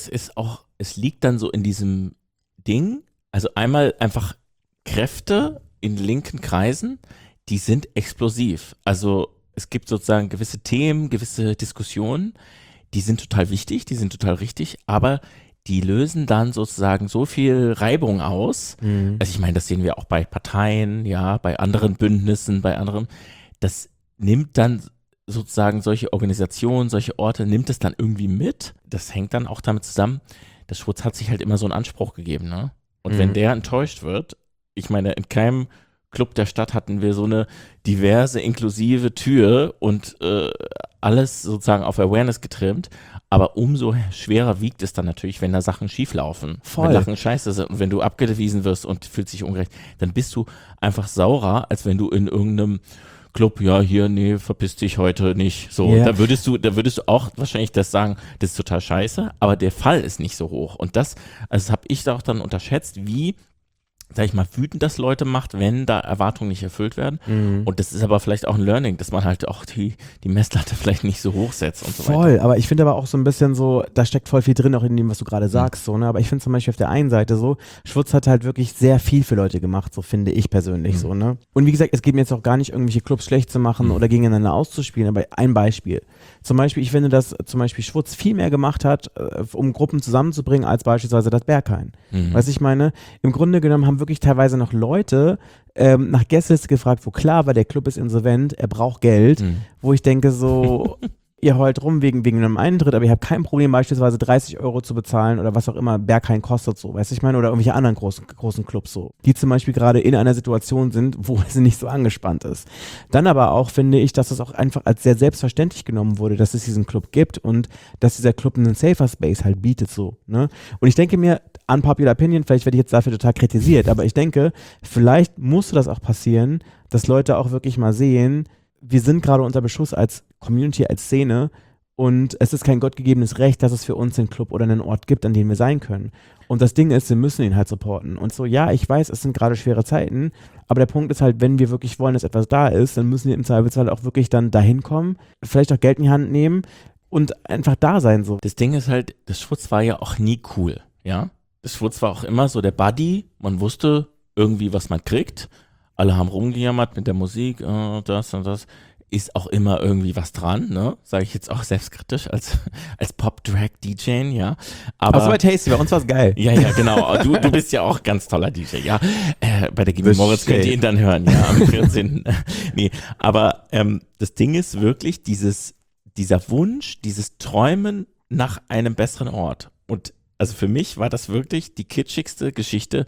es liegt dann so in diesem Ding, also einmal einfach Kräfte in linken Kreisen, die sind explosiv. Also es gibt sozusagen gewisse Themen, gewisse Diskussionen, die sind total wichtig, die sind total richtig, aber die lösen dann sozusagen so viel Reibung aus. Also ich meine, das sehen wir auch bei Parteien, ja, bei anderen Bündnissen, bei anderen. Das nimmt dann sozusagen solche Organisationen, solche Orte, nimmt es dann irgendwie mit. Das hängt dann auch damit zusammen, der Schwutz hat sich halt immer so einen Anspruch gegeben, ne? Und wenn der enttäuscht wird, ich meine, in keinem Club der Stadt hatten wir so eine diverse, inklusive Tür und alles sozusagen auf Awareness getrimmt. Aber umso schwerer wiegt es dann natürlich, wenn da Sachen schieflaufen. Voll. Wenn Sachen scheiße sind und wenn du abgewiesen wirst und fühlst dich ungerecht, dann bist du einfach saurer, als wenn du in irgendeinem Club, ja, hier, nee, verpiss dich heute nicht. So, Ja. da würdest du auch wahrscheinlich das sagen, das ist total scheiße, aber der Fall ist nicht so hoch. Und das habe ich da auch dann unterschätzt, wie, sag ich mal, wütend das Leute macht, wenn da Erwartungen nicht erfüllt werden. Und das ist aber vielleicht auch ein Learning, dass man halt auch die Messlatte vielleicht nicht so hoch setzt und so weiter. Voll, aber ich finde aber auch so ein bisschen so, da steckt voll viel drin, auch in dem, was du gerade sagst, so, ne? Aber ich finde zum Beispiel auf der einen Seite so, Schwutz hat halt wirklich sehr viel für Leute gemacht, so finde ich persönlich so, ne? Und wie gesagt, es geht mir jetzt auch gar nicht, irgendwelche Clubs schlecht zu machen oder gegeneinander auszuspielen, aber ein Beispiel. Zum Beispiel, ich finde, dass zum Beispiel Schwutz viel mehr gemacht hat, um Gruppen zusammenzubringen, als beispielsweise das Berghain. Weißt du, ich meine, im Grunde genommen haben wirklich teilweise noch Leute nach Gästeliste gefragt, wo klar war, der Club ist insolvent, er braucht Geld, wo ich denke so, ihr heult rum wegen einem Eintritt, aber ihr habt kein Problem, beispielsweise 30 € zu bezahlen oder was auch immer Berghain kostet so, weißt du, ich meine, oder irgendwelche anderen großen Clubs so, die zum Beispiel gerade in einer Situation sind, wo es nicht so angespannt ist. Dann aber auch finde ich, dass es auch einfach als sehr selbstverständlich genommen wurde, dass es diesen Club gibt und dass dieser Club einen Safer Space halt bietet so, ne? Und ich denke mir, unpopular opinion, vielleicht werde ich jetzt dafür total kritisiert, aber ich denke, vielleicht musste das auch passieren, dass Leute auch wirklich mal sehen, wir sind gerade unter Beschuss als Community, als Szene und es ist kein gottgegebenes Recht, dass es für uns einen Club oder einen Ort gibt, an dem wir sein können. Und das Ding ist, wir müssen ihn halt supporten. Und so, ja, ich weiß, es sind gerade schwere Zeiten, aber der Punkt ist halt, wenn wir wirklich wollen, dass etwas da ist, dann müssen wir im Zweifelsfall auch wirklich dann dahin kommen, vielleicht auch Geld in die Hand nehmen und einfach da sein so. Das Ding ist halt, das Schwutz war ja auch nie cool, ja. Das Schwutz war auch immer so der Buddy, man wusste irgendwie, was man kriegt. Alle haben rumgejammert mit der Musik, das und das. Ist auch immer irgendwie was dran, ne? Sage ich jetzt auch selbstkritisch als Pop-Drag-DJ, ja. Aber so bei Tasty, bei uns war es geil. ja, genau. Du bist ja auch ganz toller DJ, ja. Bei der Gibi Bestimmt. Moritz könnt ihr ihn dann hören, ja, am 14. Nee, aber das Ding ist wirklich dieser Wunsch, dieses Träumen nach einem besseren Ort. Und also für mich war das wirklich die kitschigste Geschichte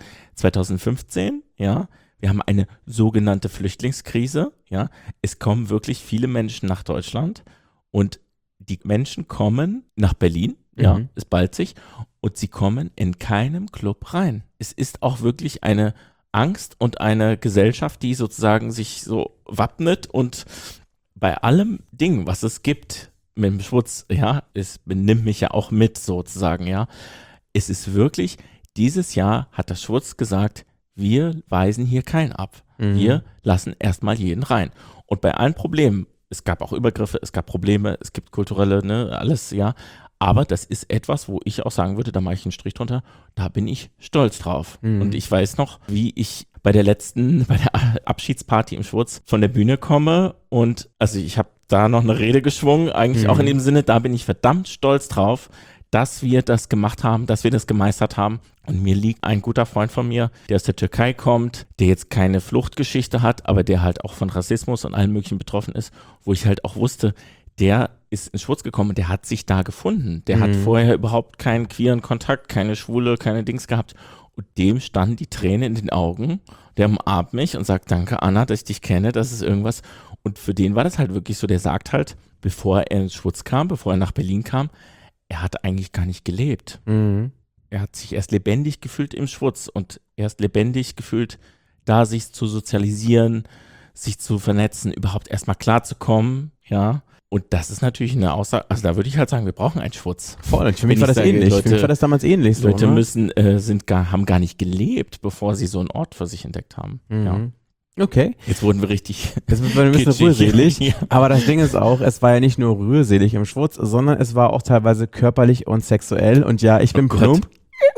2015, ja. Wir haben eine sogenannte Flüchtlingskrise, ja. Es kommen wirklich viele Menschen nach Deutschland und die Menschen kommen nach Berlin, ja, es ballt sich, und sie kommen in keinem Club rein. Es ist auch wirklich eine Angst und eine Gesellschaft, die sozusagen sich so wappnet und bei allem Ding, was es gibt mit dem Schwutz, ja, es benimmt mich ja auch mit sozusagen, ja. Es ist wirklich, dieses Jahr hat das Schwutz gesagt, wir weisen hier keinen ab. Wir lassen erstmal jeden rein. Und bei allen Problemen, es gab auch Übergriffe, es gab Probleme, es gibt kulturelle, ne, alles, ja. Aber das ist etwas, wo ich auch sagen würde, da mache ich einen Strich drunter, da bin ich stolz drauf. Und ich weiß noch, wie ich bei der Abschiedsparty im Schwutz von der Bühne komme und also ich habe da noch eine Rede geschwungen, eigentlich auch in dem Sinne, da bin ich verdammt stolz drauf, dass wir das gemacht haben, dass wir das gemeistert haben. Und mir liegt ein guter Freund von mir, der aus der Türkei kommt, der jetzt keine Fluchtgeschichte hat, aber der halt auch von Rassismus und allem Möglichen betroffen ist, wo ich halt auch wusste, der ist in Schwutz gekommen und der hat sich da gefunden. Der hat vorher überhaupt keinen queeren Kontakt, keine Schwule, keine Dings gehabt. Und dem standen die Tränen in den Augen. Der umarmt mich und sagt, danke Anna, dass ich dich kenne, das ist irgendwas. Und für den war das halt wirklich so, der sagt halt, bevor er in Schwutz kam, bevor er nach Berlin kam, er hat eigentlich gar nicht gelebt. Er hat sich erst lebendig gefühlt im Schwutz und erst lebendig gefühlt, da sich zu sozialisieren, sich zu vernetzen, überhaupt erstmal klarzukommen, ja. Und das ist natürlich eine Aussage, also da würde ich halt sagen, wir brauchen einen Schwutz. Voll, für mich Wenn war ich das sage, ähnlich. Leute- Für mich war das damals ähnlich so. Leute Ne? haben gar nicht gelebt, bevor sie so einen Ort für sich entdeckt haben. Ja. Okay. Jetzt wurden wir richtig Jetzt wird man ein bisschen kitschig. rührselig. Ja. Aber das Ding ist auch, es war ja nicht nur rührselig im Schwutz, sondern es war auch teilweise körperlich und sexuell. Und ja, ich bin Gott. plump.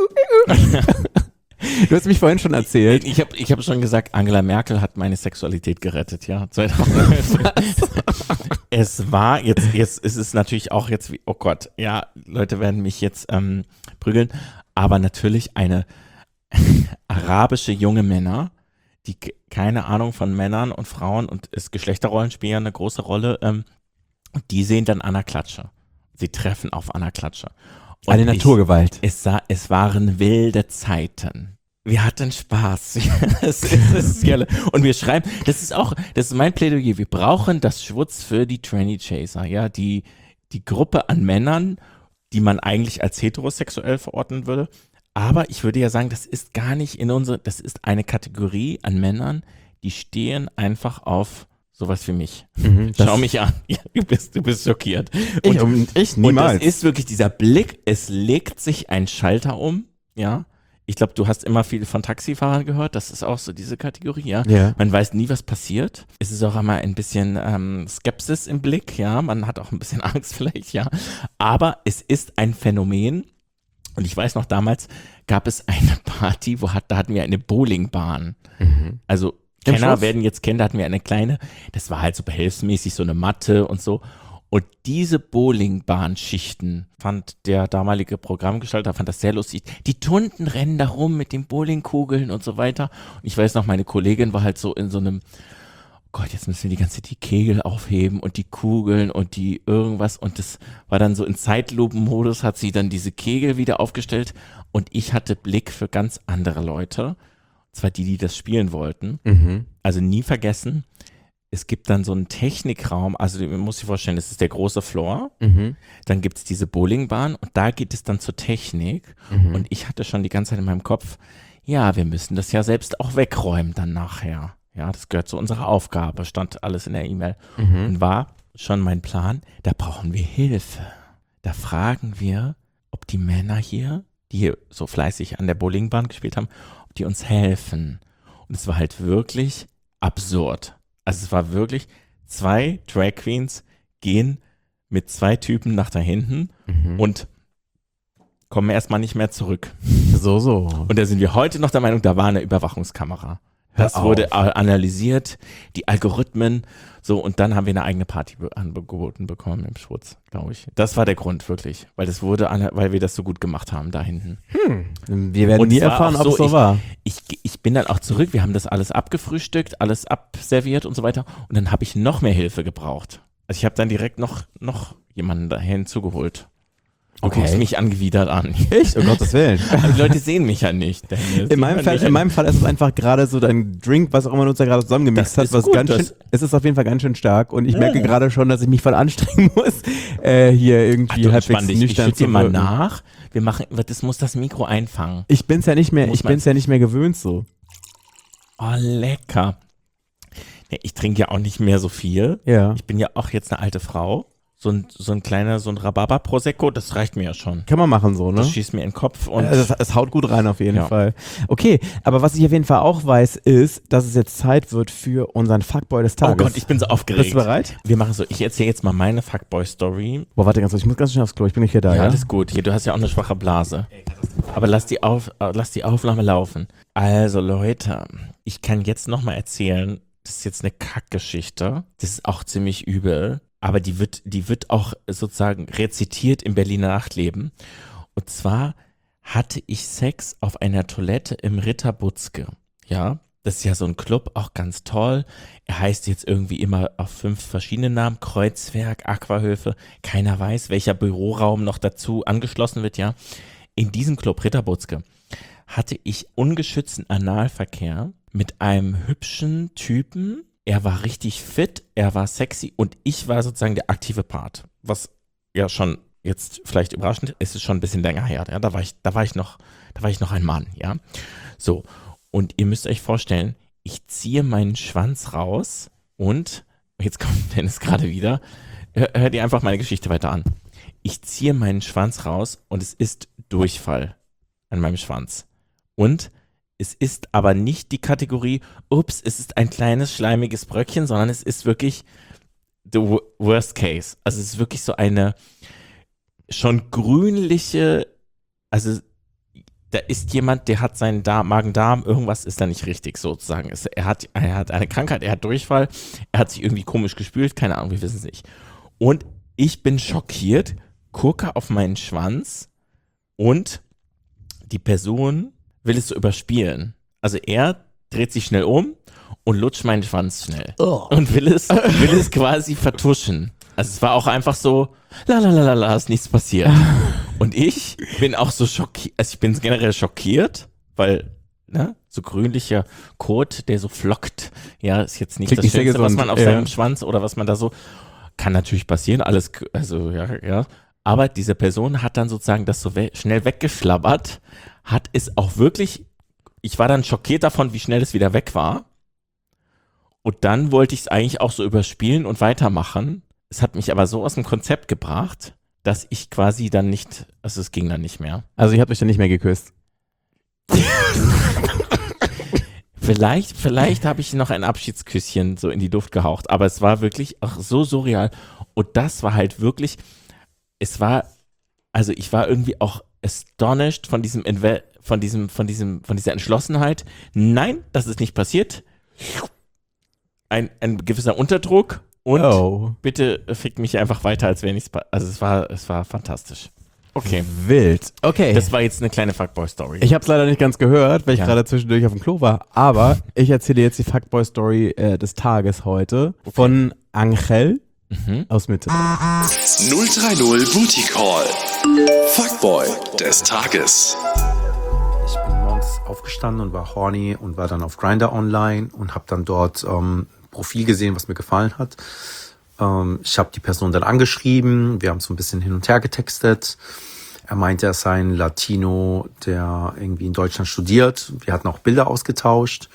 Du hast mich vorhin schon erzählt. Ich hab schon gesagt, Angela Merkel hat meine Sexualität gerettet, ja. Es war, jetzt ist es natürlich auch jetzt wie, oh Gott, ja, Leute werden mich jetzt prügeln, aber natürlich eine arabische junge Männer, die keine Ahnung von Männern und Frauen und Geschlechterrollen spielen eine große Rolle, die sehen dann Anna Klatsche. Sie treffen auf Anna Klatsche. Und Eine Naturgewalt. Es waren wilde Zeiten. Wir hatten Spaß. Es ist geil. Und wir schreiben, das ist mein Plädoyer. Wir brauchen das Schwutz für die Tranny Chaser, ja, die Gruppe an Männern, die man eigentlich als heterosexuell verordnen würde. Aber ich würde ja sagen, das ist gar nicht das ist eine Kategorie an Männern, die stehen einfach auf sowas wie mich. Schau mich an. Ja, du bist schockiert. Ich niemals. Und das ist wirklich dieser Blick, es legt sich ein Schalter um, ja. Ich glaube, du hast immer viel von Taxifahrern gehört, das ist auch so diese Kategorie, ja. Ja. Man weiß nie, was passiert. Es ist auch immer ein bisschen Skepsis im Blick, ja. Man hat auch ein bisschen Angst vielleicht, ja. Aber es ist ein Phänomen. Und ich weiß noch, damals gab es eine Party, da hatten wir eine Bowlingbahn. Also Kenner werden jetzt kennen, da hatten wir eine kleine, das war halt so behelfsmäßig, so eine Matte und so. Und diese Bowlingbahnschichten fand der damalige Programmgestalter, fand das sehr lustig. Die Tunden rennen da rum mit den Bowlingkugeln und so weiter. Und ich weiß noch, meine Kollegin war halt so in so einem, oh Gott, jetzt müssen wir die ganze Zeit die Kegel aufheben und die Kugeln und die irgendwas. Und das war dann so in Zeitlupenmodus, hat sie dann diese Kegel wieder aufgestellt. Und ich hatte Blick für ganz andere Leute. Und zwar die das spielen wollten. Also nie vergessen. Es gibt dann so einen Technikraum, also man muss sich vorstellen, das ist der große Floor, dann gibt es diese Bowlingbahn und da geht es dann zur Technik und ich hatte schon die ganze Zeit in meinem Kopf, ja, wir müssen das ja selbst auch wegräumen dann nachher. Ja, das gehört zu unserer Aufgabe, stand alles in der E-Mail und war schon mein Plan, da brauchen wir Hilfe. Da fragen wir, ob die Männer hier, die hier so fleißig an der Bowlingbahn gespielt haben, ob die uns helfen. Und es war halt wirklich absurd. Also es war wirklich, 2 Drag Queens gehen mit 2 Typen nach da hinten und kommen erstmal nicht mehr zurück. So. Und da sind wir heute noch der Meinung, da war eine Überwachungskamera. Das wurde analysiert, die Algorithmen, so, und dann haben wir eine eigene Party angeboten bekommen im Schwutz, glaube ich. Das war der Grund, wirklich, weil wir das so gut gemacht haben da hinten. Wir werden nie erfahren, ob es so war. Ich bin dann auch zurück, wir haben das alles abgefrühstückt, alles abserviert und so weiter und dann habe ich noch mehr Hilfe gebraucht. Also ich habe dann direkt noch jemanden da hinzugeholt. Du guckst mich angewidert an. Echt? Um Gottes Willen. Aber die Leute sehen mich ja nicht. In meinem Fall ist es einfach gerade so dein Drink, was auch immer uns da gerade zusammengemixt hat. Es ist auf jeden Fall ganz schön stark und ich merke gerade schon, dass ich mich voll anstrengen muss, hier irgendwie halbwegs nüchtern zu wirken. Mal nach. Das muss das Mikro einfangen. Ich bin's ja nicht mehr gewöhnt so. Oh, lecker. Ja, ich trinke ja auch nicht mehr so viel. Ja. Ich bin ja auch jetzt eine alte Frau. So ein kleiner Rhabarber-Prosecco, das reicht mir ja schon. Kann man machen so, ne? Das schießt mir in den Kopf. Und es haut gut rein auf jeden Fall. Okay, aber was ich auf jeden Fall auch weiß, ist, dass es jetzt Zeit wird für unseren Fuckboy des Tages. Oh Gott, ich bin so aufgeregt. Bist du bereit? Wir machen so, ich erzähle jetzt mal meine Fuckboy-Story. Boah, warte ganz kurz, ich muss ganz schnell aufs Klo, ich bin nicht hier da, ja? Alles gut, hier, du hast ja auch eine schwache Blase. Aber lass die Aufnahme laufen. Also Leute, ich kann jetzt nochmal erzählen, das ist jetzt eine Kackgeschichte. Das ist auch ziemlich übel. Aber die wird auch sozusagen rezitiert im Berliner Nachtleben. Und zwar hatte ich Sex auf einer Toilette im Ritter Butzke. Ja, das ist ja so ein Club, auch ganz toll. Er heißt jetzt irgendwie immer auf 5 verschiedene Namen. Kreuzwerk, Aquahöfe. Keiner weiß, welcher Büroraum noch dazu angeschlossen wird, ja. In diesem Club, Ritter Butzke, hatte ich ungeschützten Analverkehr mit einem hübschen Typen. Er war richtig fit, er war sexy und ich war sozusagen der aktive Part. Was ja schon jetzt vielleicht überraschend ist, es schon ein bisschen länger her. Ja, da war ich noch ein Mann, ja. So, und ihr müsst euch vorstellen, ich ziehe meinen Schwanz raus und, jetzt kommt Dennis gerade wieder, hört ihr einfach meine Geschichte weiter an. Ich ziehe meinen Schwanz raus und es ist Durchfall an meinem Schwanz. Und es ist aber nicht die Kategorie, ups, es ist ein kleines, schleimiges Bröckchen, sondern es ist wirklich the worst case. Also es ist wirklich so eine schon grünliche, also da ist jemand, der hat seinen Magen-Darm, irgendwas ist da nicht richtig sozusagen. Er hat eine Krankheit, er hat Durchfall, er hat sich irgendwie komisch gespült, keine Ahnung, wir wissen es nicht. Und ich bin schockiert, gucke auf meinen Schwanz und die Person will es so überspielen. Also er dreht sich schnell um und lutscht meinen Schwanz schnell. Und will es quasi vertuschen. Also es war auch einfach so, la, ist nichts passiert. Und ich bin auch so schockiert, also ich bin generell schockiert, weil, ne, so grünlicher Kot, der so flockt, ja, ist jetzt nicht das Schönste, was man auf seinem Schwanz oder was man da so, kann natürlich passieren, alles, also ja, Aber diese Person hat dann sozusagen das so schnell weggeschlabbert, hat es auch wirklich, ich war dann schockiert davon, wie schnell es wieder weg war. Und dann wollte ich es eigentlich auch so überspielen und weitermachen. Es hat mich aber so aus dem Konzept gebracht, dass ich quasi dann nicht, also es ging dann nicht mehr. Also ihr habt euch dann nicht mehr geküsst. Vielleicht habe ich noch ein Abschiedsküsschen so in die Luft gehaucht, aber es war wirklich auch so surreal. Und das war halt wirklich, ich war irgendwie auch astonished von dieser Entschlossenheit. Nein, das ist nicht passiert. Ein gewisser Unterdruck und bitte fickt mich einfach weiter, als wäre nichts. Also es war fantastisch. Okay. Wild. Okay. Das war jetzt eine kleine Fuckboy-Story. Ich habe es leider nicht ganz gehört, weil ich gerade zwischendurch auf dem Klo war. Aber ich erzähle jetzt die Fuckboy-Story des Tages heute von Angel aus Mitte. 030 Booty Call. Fuckboy des Tages. Ich bin morgens aufgestanden und war horny und war dann auf Grindr online und habe dann dort ein Profil gesehen, was mir gefallen hat. Ich habe die Person dann angeschrieben, wir haben so ein bisschen hin und her getextet. Er meinte, er sei ein Latino, der irgendwie in Deutschland studiert. Wir hatten auch Bilder ausgetauscht.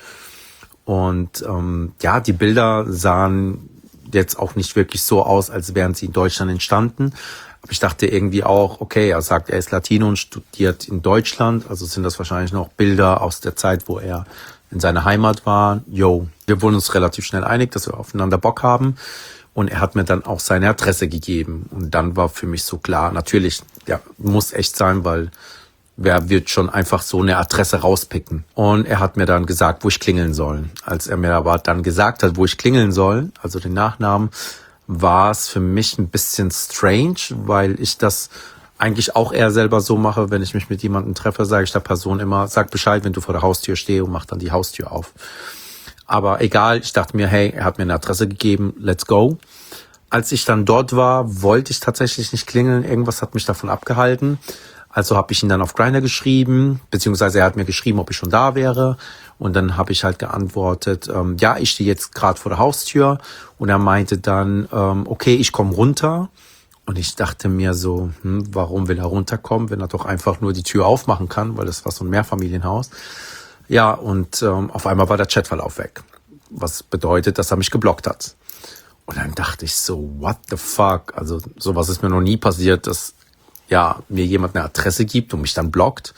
Und die Bilder sahen jetzt auch nicht wirklich so aus, als wären sie in Deutschland entstanden. Aber ich dachte irgendwie auch, okay, er sagt, er ist Latino und studiert in Deutschland. Also sind das wahrscheinlich noch Bilder aus der Zeit, wo er in seiner Heimat war. Wir wurden uns relativ schnell einig, dass wir aufeinander Bock haben. Und er hat mir dann auch seine Adresse gegeben. Und dann war für mich so klar, natürlich, muss echt sein, weil wer wird schon einfach so eine Adresse rauspicken? Und er hat mir dann gesagt, wo ich klingeln soll. Als er mir aber dann gesagt hat, wo ich klingeln soll, also den Nachnamen, war es für mich ein bisschen strange, weil ich das eigentlich auch eher selber so mache, wenn ich mich mit jemandem treffe, sage ich der Person immer, sag Bescheid, wenn du vor der Haustür stehst und mach dann die Haustür auf. Aber egal, ich dachte mir, hey, er hat mir eine Adresse gegeben, let's go. Als ich dann dort war, wollte ich tatsächlich nicht klingeln, irgendwas hat mich davon abgehalten. Also habe ich ihn dann auf Grindr geschrieben, beziehungsweise er hat mir geschrieben, ob ich schon da wäre. Und dann habe ich halt geantwortet, ich stehe jetzt gerade vor der Haustür. Und er meinte dann, okay, ich komme runter. Und ich dachte mir so, warum will er runterkommen, wenn er doch einfach nur die Tür aufmachen kann, weil das war so ein Mehrfamilienhaus. Ja, und auf einmal war der Chatverlauf weg. Was bedeutet, dass er mich geblockt hat. Und dann dachte ich so, what the fuck? Also sowas ist mir noch nie passiert, dass mir jemand eine Adresse gibt und mich dann blockt.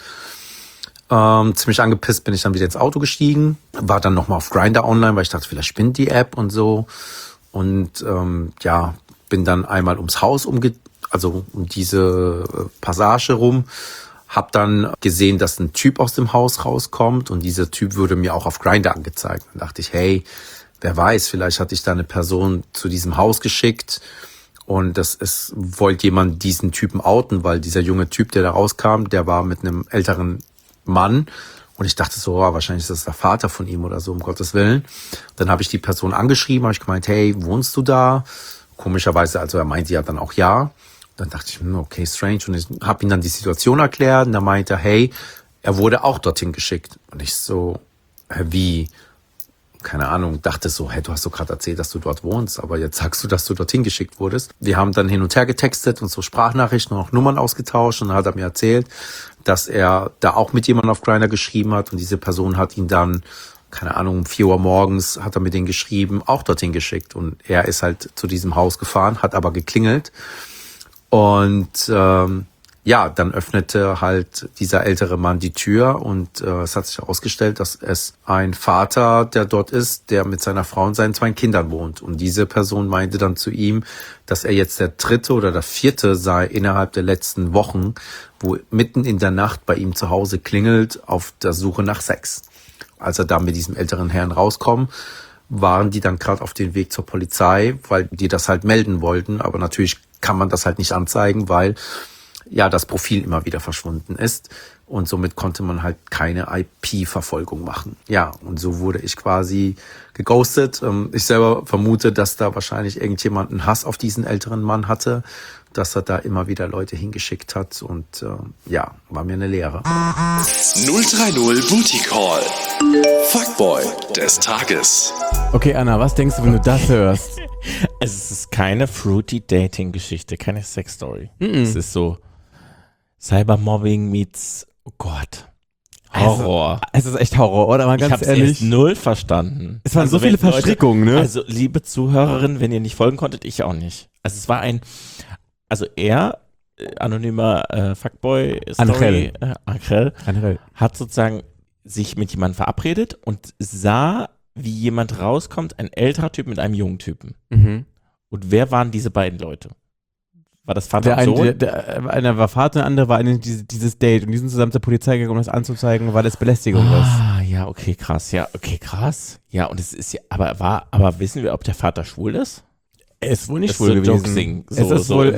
Ziemlich angepisst bin ich dann wieder ins Auto gestiegen, war dann nochmal auf Grindr online, weil ich dachte, vielleicht spinnt die App und so. Und bin dann einmal ums Haus um diese Passage rum, hab dann gesehen, dass ein Typ aus dem Haus rauskommt und dieser Typ wurde mir auch auf Grindr angezeigt. Dann dachte ich, hey, wer weiß, vielleicht hatte ich da eine Person zu diesem Haus geschickt und wollte jemand diesen Typen outen, weil dieser junge Typ, der da rauskam, der war mit einem älteren Mann und ich dachte so, wahrscheinlich ist das der Vater von ihm oder so, um Gottes Willen. Dann habe ich die Person angeschrieben, habe ich gemeint, hey, wohnst du da? Komischerweise, also er meinte ja dann auch ja. Dann dachte ich, okay, strange. Und ich habe ihm dann die Situation erklärt und er meinte, hey, er wurde auch dorthin geschickt. Und ich so, wie? Keine Ahnung, dachte so, hey, du hast doch gerade erzählt, dass du dort wohnst, aber jetzt sagst du, dass du dorthin geschickt wurdest. Wir haben dann hin und her getextet und so Sprachnachrichten und auch Nummern ausgetauscht und dann hat er mir erzählt, dass er da auch mit jemandem auf Grindr geschrieben hat und diese Person hat ihn dann, keine Ahnung, um 4 Uhr morgens hat er mit denen geschrieben, auch dorthin geschickt und er ist halt zu diesem Haus gefahren, hat aber geklingelt und dann öffnete halt dieser ältere Mann die Tür und es hat sich herausgestellt, dass es ein Vater, der dort ist, der mit seiner Frau und seinen 2 Kindern wohnt. Und diese Person meinte dann zu ihm, dass er jetzt der 3. oder der 4. sei innerhalb der letzten Wochen, wo mitten in der Nacht bei ihm zu Hause klingelt auf der Suche nach Sex. Als er da mit diesem älteren Herrn rauskommt, waren die dann gerade auf dem Weg zur Polizei, weil die das halt melden wollten. Aber natürlich kann man das halt nicht anzeigen, weil das Profil immer wieder verschwunden ist und somit konnte man halt keine IP-Verfolgung machen. Ja, und so wurde ich quasi geghostet. Ich selber vermute, dass da wahrscheinlich irgendjemand einen Hass auf diesen älteren Mann hatte, dass er da immer wieder Leute hingeschickt hat und war mir eine Lehre. 030 Booty Call. Fuckboy des Tages. Okay, Anna, was denkst du, wenn du das hörst? Es ist keine fruity Dating-Geschichte, keine Sex-Story. Es ist so Cybermobbing meets, oh Gott, Horror. Es ist echt Horror, oder? Aber Ich ganz habe es ehrlich, erst null verstanden. es waren so wenn viele Verstrickungen, ne? Also, liebe Zuhörerinnen, wenn ihr nicht folgen konntet, ich auch nicht. Also, es war er, anonymer Fuckboy-Story, Angel, hat sozusagen sich mit jemandem verabredet und sah, wie jemand rauskommt, ein älterer Typ mit einem jungen Typen. Mhm. Und wer waren diese beiden Leute? War das Vater Der und Sohn? einer war Vater, der andere war dieses Date und die sind zusammen zur Polizei gegangen, um das anzuzeigen, weil das Belästigung was. Ja, okay, krass. Ja, und es ist ja, aber wissen wir, ob der Vater schwul ist? Er ist wohl nicht Das schwul ist so gewesen. Joke-Sing, Es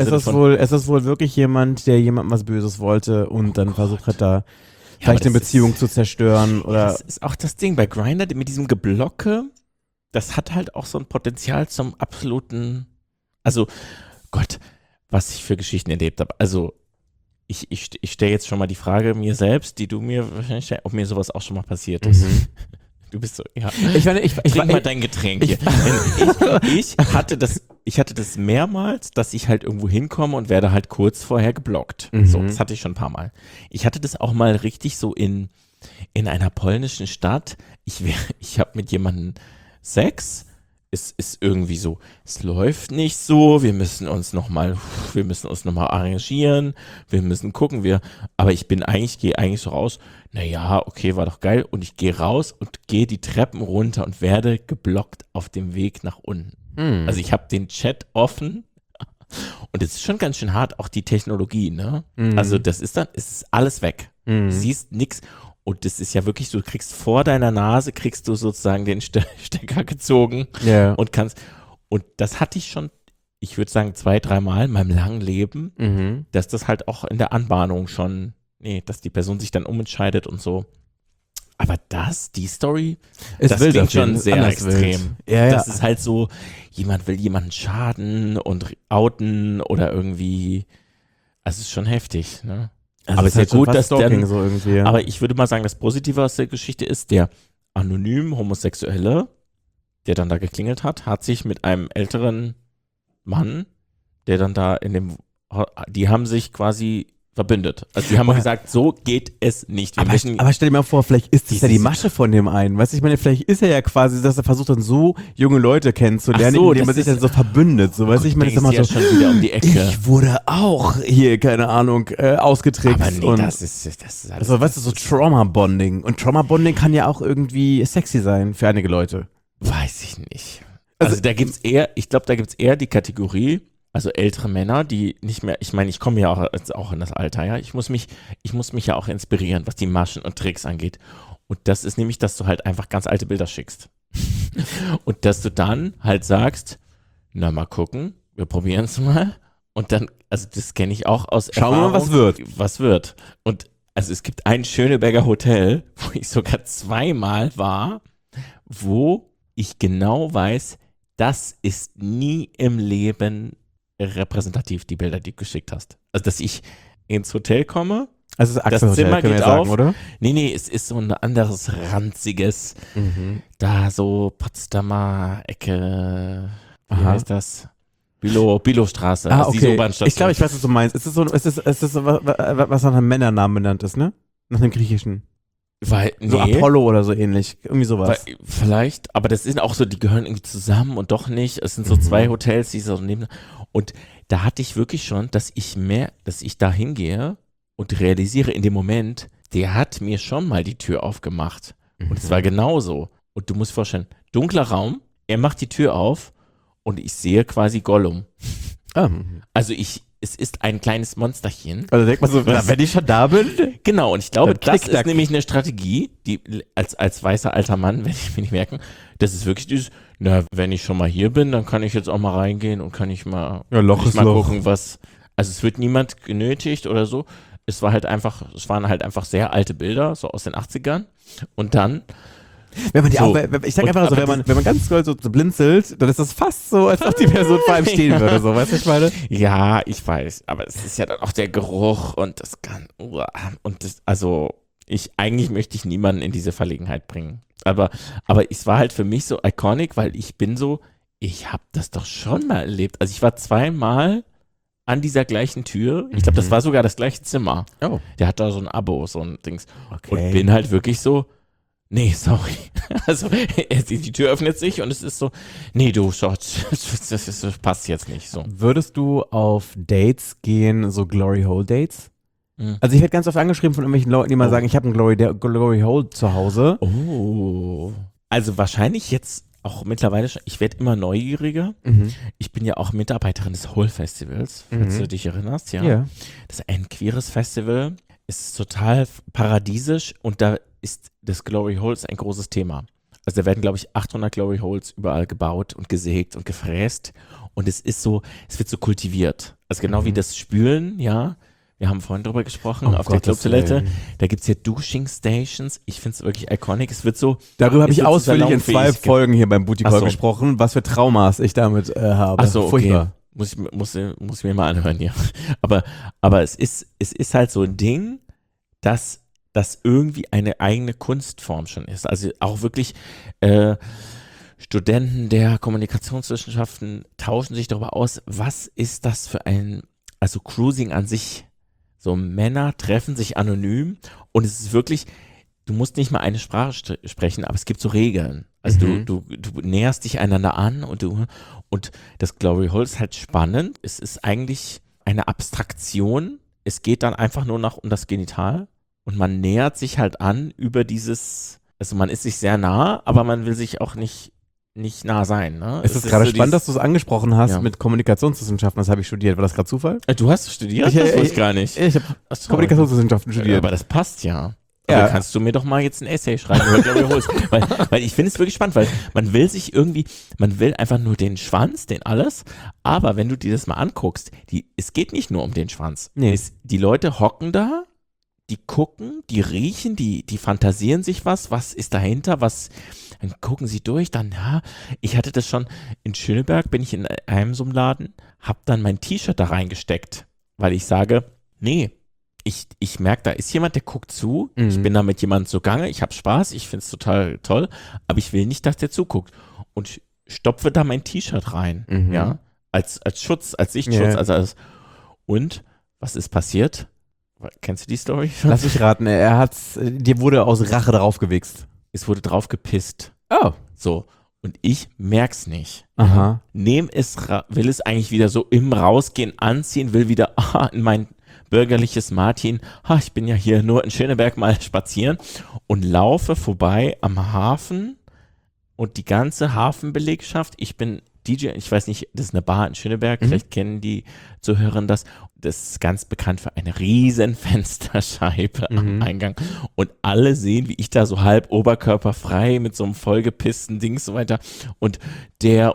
ist wohl wirklich jemand, der jemandem was Böses wollte und dann versucht hat, da vielleicht eine Beziehung zu zerstören oder. Das ist auch das Ding bei Grindr mit diesem Geblocke, das hat halt auch so ein Potenzial zum absoluten, also Gott, was ich für Geschichten erlebt habe. Also ich stelle jetzt schon mal die Frage mir selbst, die du mir wahrscheinlich stellst, ob mir sowas auch schon mal passiert ist. Du bist so, ja. Trink mal dein Getränk hier. Ich hatte das mehrmals, dass ich halt irgendwo hinkomme und werde halt kurz vorher geblockt. So, das hatte ich schon ein paar Mal. Ich hatte das auch mal richtig so in einer polnischen Stadt. Ich habe mit jemandem Sex. Es ist irgendwie so, es läuft nicht so, wir müssen uns noch mal arrangieren, wir müssen gucken, aber ich gehe eigentlich so raus, naja, okay, war doch geil, und ich gehe raus und gehe die Treppen runter und werde geblockt auf dem Weg nach unten. Also ich habe den Chat offen und es ist schon ganz schön hart, auch die Technologie, ne? Also es ist alles weg. Du siehst nix. Und das ist ja wirklich so, du kriegst vor deiner Nase, sozusagen den Stecker gezogen und das hatte ich schon, ich würde sagen 2-3 Mal in meinem langen Leben, dass das halt auch in der Anbahnung schon, dass die Person sich dann umentscheidet und so. Aber die Story, das klingt schon sehr extrem. Ja. Das ist halt so, jemand will jemanden schaden und outen oder irgendwie, also es ist schon heftig, ne? Also aber es ist ja gut, dass Stalking so irgendwie, ja. Aber ich würde mal sagen, das Positive aus der Geschichte ist, der anonym Homosexuelle, der dann da geklingelt hat sich mit einem älteren Mann, der dann da die haben sich quasi verbündet. Also die haben gesagt, so geht es nicht. Aber stell dir mal vor, vielleicht ist das ja die Masche von dem einen. Weißt du, ich meine, vielleicht ist er ja quasi, dass er versucht dann so junge Leute kennenzulernen, indem man sich dann so verbündet. So, weißt du, ich meine, das ist immer so schon wieder um die Ecke. Ich wurde auch hier, keine Ahnung, ausgetrickst. Aber nee, und das ist also, weißt du, so Trauma-Bonding. Und Trauma-Bonding kann ja auch irgendwie sexy sein für einige Leute. Weiß ich nicht. Also da gibt's eher die Kategorie, also ältere Männer, die nicht mehr, ich meine, ich komme ja auch in das Alter, ja, ich muss mich ja auch inspirieren, was die Maschen und Tricks angeht. Und das ist nämlich, dass du halt einfach ganz alte Bilder schickst. Und dass du dann halt sagst, na, mal gucken, wir probieren es mal. Und dann, also das kenne ich auch aus Schauen wir mal, was wird. Und also es gibt ein Schöneberger Hotel, wo ich sogar 2-mal war, wo ich genau weiß, das ist nie im Leben repräsentativ, die Bilder, die du geschickt hast. Also, dass ich ins Hotel komme, also das Zimmer geht sagen, auf, oder? Nee, es ist so ein anderes, ranziges, da so Potsdamer Ecke, wie heißt das? Bülowstraße, okay. diese U-Bahn-Station. Ich glaube, ich weiß, was du meinst. Es ist so, was nach einem Männernamen benannt ist, ne? Nach einem griechischen. So Apollo oder so ähnlich. Irgendwie sowas. Vielleicht, aber das sind auch so, die gehören irgendwie zusammen und doch nicht. Es sind so 2 Hotels, die so neben. Und da hatte ich wirklich schon, dass ich da hingehe und realisiere in dem Moment, der hat mir schon mal die Tür aufgemacht. Und es war genauso. Und du musst dir vorstellen, dunkler Raum, er macht die Tür auf und ich sehe quasi Gollum. Also es ist ein kleines Monsterchen. Also denkt man so, wenn ich schon da bin. Genau, und ich glaube, das ist nämlich eine Strategie, die als weißer alter Mann, werde ich mir nicht merken, das ist wirklich dieses, wenn ich schon mal hier bin, dann kann ich jetzt auch mal reingehen und kann ich mal, gucken, was, also es wird niemand genötigt oder so. Es waren halt einfach sehr alte Bilder, so aus den 80ern. Und dann Wenn man die So. Augen, ich sag Und- einfach so, aber wenn man ganz doll so blinzelt, dann ist das fast so, als ob die Person vor einem stehen würde, so, weißt du, was ich meine? Ja, ich weiß, aber es ist ja dann auch der Geruch und das kann, und das, also, eigentlich möchte ich niemanden in diese Verlegenheit bringen. Aber es war halt für mich so iconic, weil ich habe das doch schon mal erlebt. Also ich war 2-mal an dieser gleichen Tür. Ich glaube, das war sogar das gleiche Zimmer. Oh. Der hat da so ein Abo, so ein Dings. Okay. Und bin halt wirklich so, nee, sorry. Also die Tür öffnet sich und es ist so, nee, du, Schatz, das passt jetzt nicht so. Würdest du auf Dates gehen, so Glory Hole Dates? Mhm. Also ich werde ganz oft angeschrieben von irgendwelchen Leuten, die mal Oh. sagen, ich habe ein Glory Hole zu Hause. Oh. Also wahrscheinlich jetzt auch mittlerweile schon, ich werde immer neugieriger. Mhm. Ich bin ja auch Mitarbeiterin des Hole Festivals, falls du dich erinnerst, ja. Ja. Das ist ein queeres Festival. Es ist total paradiesisch und da ist das Glory Hole ein großes Thema. Also da werden, glaube ich, 800 Glory Holes überall gebaut und gesägt und gefräst und es ist so, es wird so kultiviert. Also genau wie das Spülen, ja. Wir haben vorhin drüber gesprochen, auf der Gottes Clubtoilette. Willen. Da gibt es ja Dushing Stations. Ich finde es wirklich iconic. Es wird so. Darüber habe es ich wird so ausführlich in 2 salonfähig Folgen hier beim Booty Call Ach so. gesprochen, was für Traumas ich damit habe. Ach so, okay. Furchtbar. Muss ich mir mal anhören, ja. Aber es ist halt so ein Ding, dass das irgendwie eine eigene Kunstform schon ist. Also auch wirklich Studenten der Kommunikationswissenschaften tauschen sich darüber aus, was ist das für also Cruising an sich. So Männer treffen sich anonym und es ist wirklich, du musst nicht mal eine Sprache sprechen, aber es gibt so Regeln. Also du näherst dich einander an und das Glory Hole ist halt spannend. Es ist eigentlich eine Abstraktion. Es geht dann einfach nur noch um das Genital und man nähert sich halt an über also man ist sich sehr nah, aber man will sich auch nicht nah sein. Ne? Es ist gerade so spannend, dass du es angesprochen hast Ja. mit Kommunikationswissenschaften. Das habe ich studiert. War das gerade Zufall? Du hast studiert? Das wusste ich gar nicht. Ich habe Ach so. Kommunikationswissenschaften Ja, studiert. aber das passt ja. Ja. Aber kannst du mir doch mal jetzt ein Essay schreiben über Glory Holes? weil ich finde es wirklich spannend, weil man will einfach nur den Schwanz, den alles, aber wenn du dir das mal anguckst, es geht nicht nur um den Schwanz. Nee. Die Leute hocken da, die gucken, die riechen, die fantasieren sich was ist dahinter, dann gucken sie durch, dann, ja, ich hatte das schon in Schöneberg, bin ich in einem so einem Laden, hab dann mein T-Shirt da reingesteckt, weil ich sage, nee, ich merke, da ist jemand, der guckt zu, ich bin da mit jemandem zugange, ich habe Spaß, ich finde es total toll, aber ich will nicht, dass der zuguckt und stopfe da mein T-Shirt rein, ja, als Schutz, als Sichtschutz, Ja. also alles. Und was ist passiert? Kennst du die Story? Lass mich raten, dir wurde aus Rache draufgewichst. Es wurde drauf gepisst. Oh. So. Und ich merk's nicht. Aha. Will es eigentlich wieder so im Rausgehen anziehen, will wieder in mein bürgerliches Martin, ich bin ja hier nur in Schöneberg mal spazieren und laufe vorbei am Hafen und die ganze Hafenbelegschaft, ich bin DJ, ich weiß nicht, das ist eine Bar in Schöneberg, vielleicht kennen die Zuhörer das. Das ist ganz bekannt für eine riesen Fensterscheibe am Eingang. Und alle sehen, wie ich da so halb oberkörperfrei mit so einem vollgepissten Ding so weiter. Und der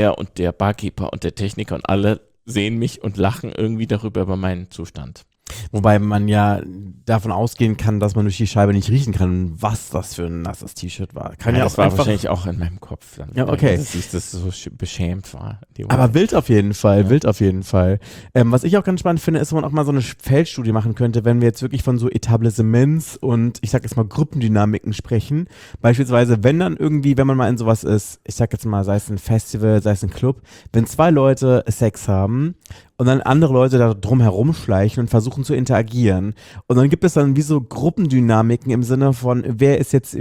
Barkeeper und der Techniker und alle sehen mich und lachen irgendwie darüber über meinen Zustand. Wobei man ja davon ausgehen kann, dass man durch die Scheibe nicht riechen kann, was das für ein nasses T-Shirt war. Kann ja das auch war einfach, wahrscheinlich auch in meinem Kopf. Dann, Ja, okay. Dass ich das so beschämt war. aber wild auf jeden Fall, Ja. wild auf jeden Fall. Was ich auch ganz spannend finde, ist, wenn man auch mal so eine Feldstudie machen könnte, wenn wir jetzt wirklich von so Etablissements und ich sag jetzt mal Gruppendynamiken sprechen. Beispielsweise, wenn man mal in sowas ist, ich sag jetzt mal, sei es ein Festival, sei es ein Club, wenn 2 Leute Sex haben und dann andere Leute da drum herumschleichen und versuchen zu interagieren. Und dann gibt es dann wie so Gruppendynamiken im Sinne von, wer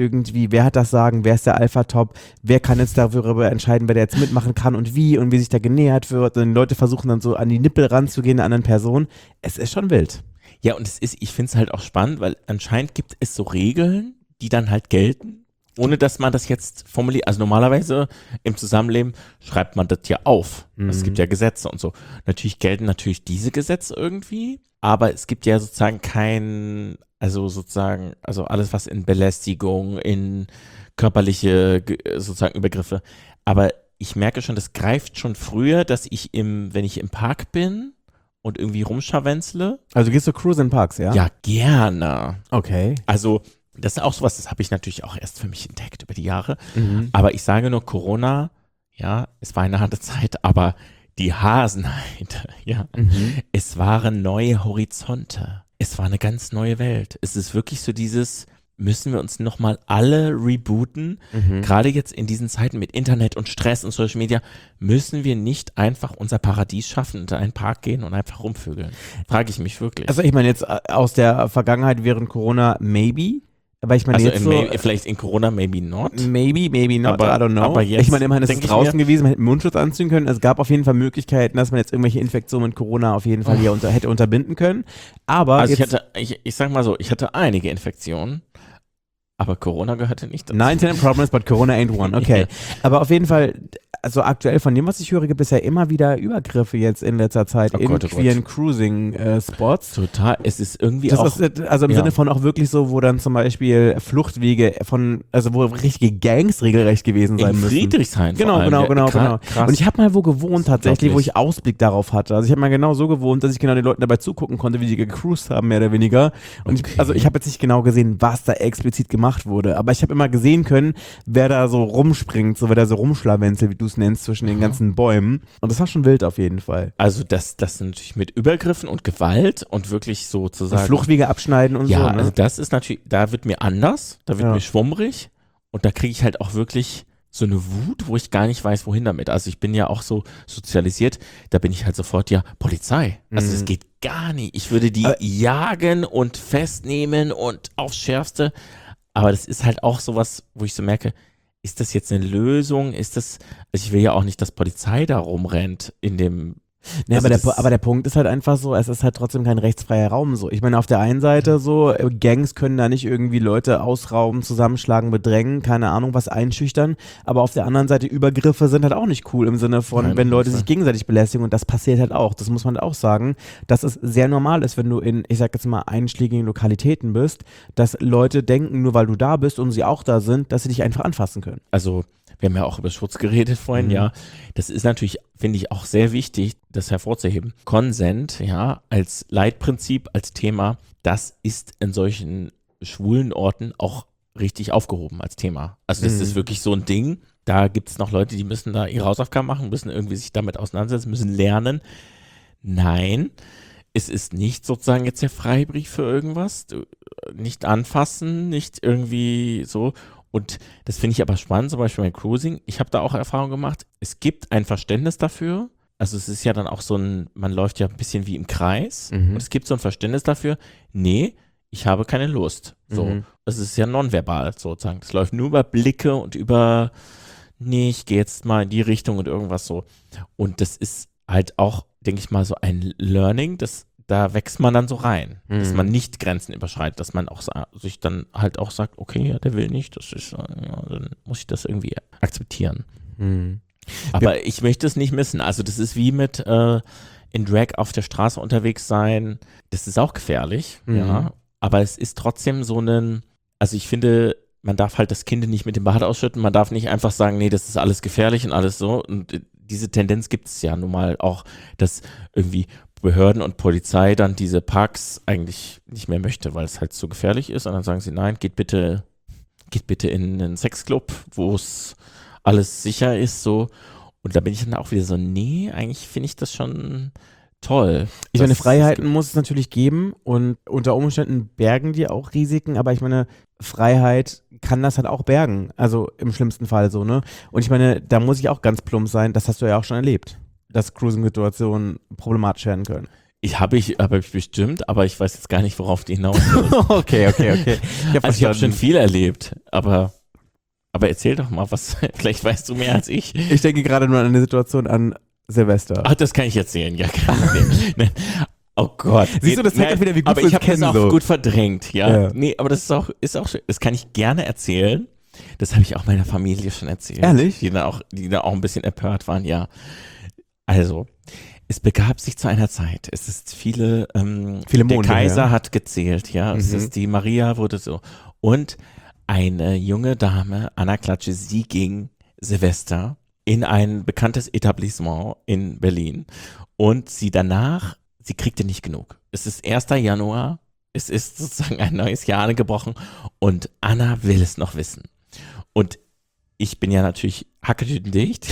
hat das Sagen, wer ist der Alpha-Top, wer kann jetzt darüber entscheiden, wer der jetzt mitmachen kann und wie sich da genähert wird. Und die Leute versuchen dann so an die Nippel ranzugehen der anderen Person. Es ist schon wild. Ja, und ich finde es halt auch spannend, weil anscheinend gibt es so Regeln, die dann halt gelten, ohne dass man das jetzt formuliert. Also normalerweise im Zusammenleben schreibt man das ja auf. Es gibt ja Gesetze und so. Natürlich gelten diese Gesetze irgendwie, aber es gibt ja sozusagen also alles, was in Belästigung, in körperliche sozusagen Übergriffe. Aber ich merke schon, das greift schon früher, dass wenn ich im Park bin und irgendwie rumscharwenzle. Also gehst du Cruise in Parks, ja? Ja, gerne. Okay. Also Das ist auch sowas, das habe ich natürlich auch erst für mich entdeckt über die Jahre. Aber ich sage nur, Corona, ja, es war eine harte Zeit, aber die Hasenheide, ja, es waren neue Horizonte. Es war eine ganz neue Welt. Es ist wirklich so dieses, müssen wir uns nochmal alle rebooten? Gerade jetzt in diesen Zeiten mit Internet und Stress und Social Media, müssen wir nicht einfach unser Paradies schaffen und in einen Park gehen und einfach rumvögeln? Frage ich mich wirklich. Also ich meine jetzt aus der Vergangenheit während Corona, maybe. Aber ich meine also jetzt so, vielleicht in Corona, maybe not. maybe not, Aber- I don't know. aber jetzt ich meine, immerhin ist es denk ich draußen mir- gewesen, man hätte einen Mundschutz anziehen können. Es gab auf jeden Fall Möglichkeiten, dass man jetzt irgendwelche Infektionen mit Corona auf jeden Fall hier hätte unterbinden können. Aber Also jetzt, ich sag mal so, ich hatte einige Infektionen, aber Corona gehörte nicht dazu. 19 problems, but Corona ain't one. Okay. Aber auf jeden Fall, also aktuell von dem, was ich höre, gibt es ja immer wieder Übergriffe jetzt in letzter Zeit Oh in Gott, oh Gott. queeren Cruising-Spots. Total, es ist irgendwie Das auch... ist, also im ja. Sinne von auch wirklich so, wo dann zum Beispiel Fluchtwege also wo richtige Gangs regelrecht gewesen sein in müssen. Friedrichshain vor Genau, allem. genau. Krass. Und ich habe mal wo gewohnt tatsächlich, wo Unglaublich. ich Ausblick darauf hatte. Also ich habe mal genau so gewohnt, dass ich genau den Leuten dabei zugucken konnte, wie die gecruised haben, mehr oder weniger. Und Okay. ich habe jetzt nicht genau gesehen, was da explizit gemacht wurde, aber ich habe immer gesehen können, wer da so rumspringt, so wer da so rumschlawenzelt, wie du es nennst, zwischen den ganzen Bäumen. Und das war schon wild auf jeden Fall. Also das natürlich mit Übergriffen und Gewalt und wirklich so zu Und sagen... Fluchtwege abschneiden und ja, so. Ne? also das ist natürlich, da wird mir anders, da wird Ja. mir schwummrig und da kriege ich halt auch wirklich so eine Wut, wo ich gar nicht weiß, wohin damit. Also ich bin ja auch so sozialisiert, da bin ich halt sofort, ja, Polizei. Also das geht gar nicht. Ich würde die jagen und festnehmen und aufs Schärfste. Aber das ist halt auch sowas, wo ich so merke, ist das jetzt eine Lösung? Ist das, also ich will ja auch nicht, dass Polizei da rumrennt in dem... Ja, Also aber der Punkt ist halt einfach so, es ist halt trotzdem kein rechtsfreier Raum so. Ich meine, auf der einen Seite so, Gangs können da nicht irgendwie Leute ausrauben, zusammenschlagen, bedrängen, keine Ahnung, was einschüchtern, aber auf der anderen Seite Übergriffe sind halt auch nicht cool im Sinne von, Nein, wenn auf Leute jeden sich Fall. gegenseitig belästigen und das passiert halt auch. Das muss man auch sagen, dass es sehr normal ist, wenn du in, ich sag jetzt mal, einschlägigen Lokalitäten bist, dass Leute denken, nur weil du da bist und sie auch da sind, dass sie dich einfach anfassen können. Also wir haben ja auch über Schutz geredet vorhin, ja. Das ist natürlich, finde ich, auch sehr wichtig, das hervorzuheben. Consent, ja, als Leitprinzip, als Thema, das ist in solchen schwulen Orten auch richtig aufgehoben als Thema. Also das ist wirklich so ein Ding. Da gibt es noch Leute, die müssen da ihre Hausaufgaben machen, müssen irgendwie sich damit auseinandersetzen, müssen lernen. Nein, es ist nicht sozusagen jetzt der Freibrief für irgendwas. Nicht anfassen, nicht irgendwie so. Und das finde ich aber spannend, zum Beispiel beim Cruising. Ich habe da auch Erfahrung gemacht. Es gibt ein Verständnis dafür. Also es ist ja dann auch so ein, man läuft ja ein bisschen wie im Kreis. Und es gibt so ein Verständnis dafür, nee, ich habe keine Lust. So. Es ist ja nonverbal sozusagen. Das läuft nur über Blicke und über, nee, ich gehe jetzt mal in die Richtung und irgendwas so. Und das ist halt auch, denke ich mal, so ein Learning, da wächst man dann so rein, dass man nicht Grenzen überschreitet, dass man auch sich dann halt auch sagt, okay, ja, der will nicht, das ist, ja, dann muss ich das irgendwie akzeptieren. Aber ich möchte es nicht missen. Also das ist wie mit in Drag auf der Straße unterwegs sein. Das ist auch gefährlich, ja. Aber es ist trotzdem so also ich finde, man darf halt das Kind nicht mit dem Bad ausschütten. Man darf nicht einfach sagen, nee, das ist alles gefährlich und alles so. Und diese Tendenz gibt es ja nun mal auch, dass irgendwie Behörden und Polizei dann diese Parks eigentlich nicht mehr möchte, weil es halt zu gefährlich ist. Und dann sagen sie, nein, geht bitte in einen Sexclub, wo es alles sicher ist, so. Und da bin ich dann auch wieder so, nee, eigentlich finde ich das schon toll. Ich meine, Das- Freiheiten muss es natürlich geben und unter Umständen bergen die auch Risiken, aber ich meine, Freiheit kann das halt auch bergen, also im schlimmsten Fall so, ne? Und ich meine, da muss ich auch ganz plump sein, das hast du ja auch schon erlebt, dass Cruising-Situationen problematisch werden können. Habe ich bestimmt, aber ich weiß jetzt gar nicht, worauf die hinaus will. Okay. Also ich habe schon viel erlebt, aber erzähl doch mal was, vielleicht weißt du mehr als ich. Ich denke gerade nur an eine Situation an Silvester. Ach, das kann ich erzählen, ja, kein Problem. Nee. Oh Gott. Siehst du, das zeigt Nein, auch wieder, wie gut aber wir uns ich habe das kennen, auch so. gut verdrängt, ja. Ja. Nee, aber das ist auch schön. Das kann ich gerne erzählen. Das habe ich auch meiner Familie schon erzählt. Ehrlich? Die da auch ein bisschen empört waren, ja. Also, es begab sich zu einer Zeit. Es ist Viele der Monde Kaiser her. hat gezählt, ja. Es ist die Maria wurde so. Und eine junge Dame, Anna Klatsche, sie ging Silvester in ein bekanntes Etablissement in Berlin und sie kriegte nicht genug. Es ist 1. Januar Es ist sozusagen ein neues Jahr angebrochen und Anna will es noch wissen. Und ich bin ja natürlich hacketütendicht,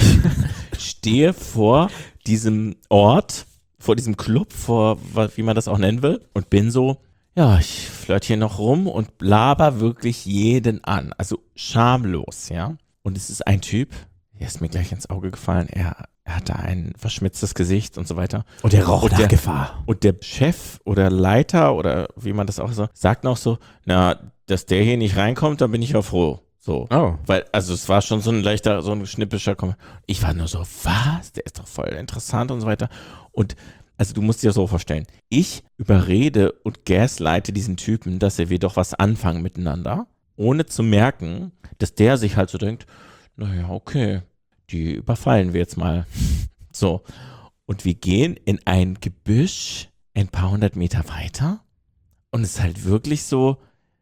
stehe vor diesem Ort, vor diesem Club, wie man das auch nennen will, und bin so, ja, ich flirt hier noch rum und laber wirklich jeden an. Also schamlos, ja. Und es ist ein Typ, der ist mir gleich ins Auge gefallen. Er hatte ein verschmitztes Gesicht und so weiter. Und der roch nach Gefahr. Und der Chef oder Leiter oder wie man das auch so, sagt noch so, na, dass der hier nicht reinkommt, dann bin ich ja froh. So. Oh. Weil, also es war schon so ein schnippischer Kommentar. Ich war nur so, was? Der ist doch voll interessant und so weiter. Und also du musst dir das so vorstellen. Ich überrede und gaslighte diesen Typen, dass wir doch was anfangen miteinander, ohne zu merken, dass der sich halt so denkt, naja, okay, die überfallen wir jetzt mal. So. Und wir gehen in ein Gebüsch ein paar 100 Meter weiter und es ist halt wirklich so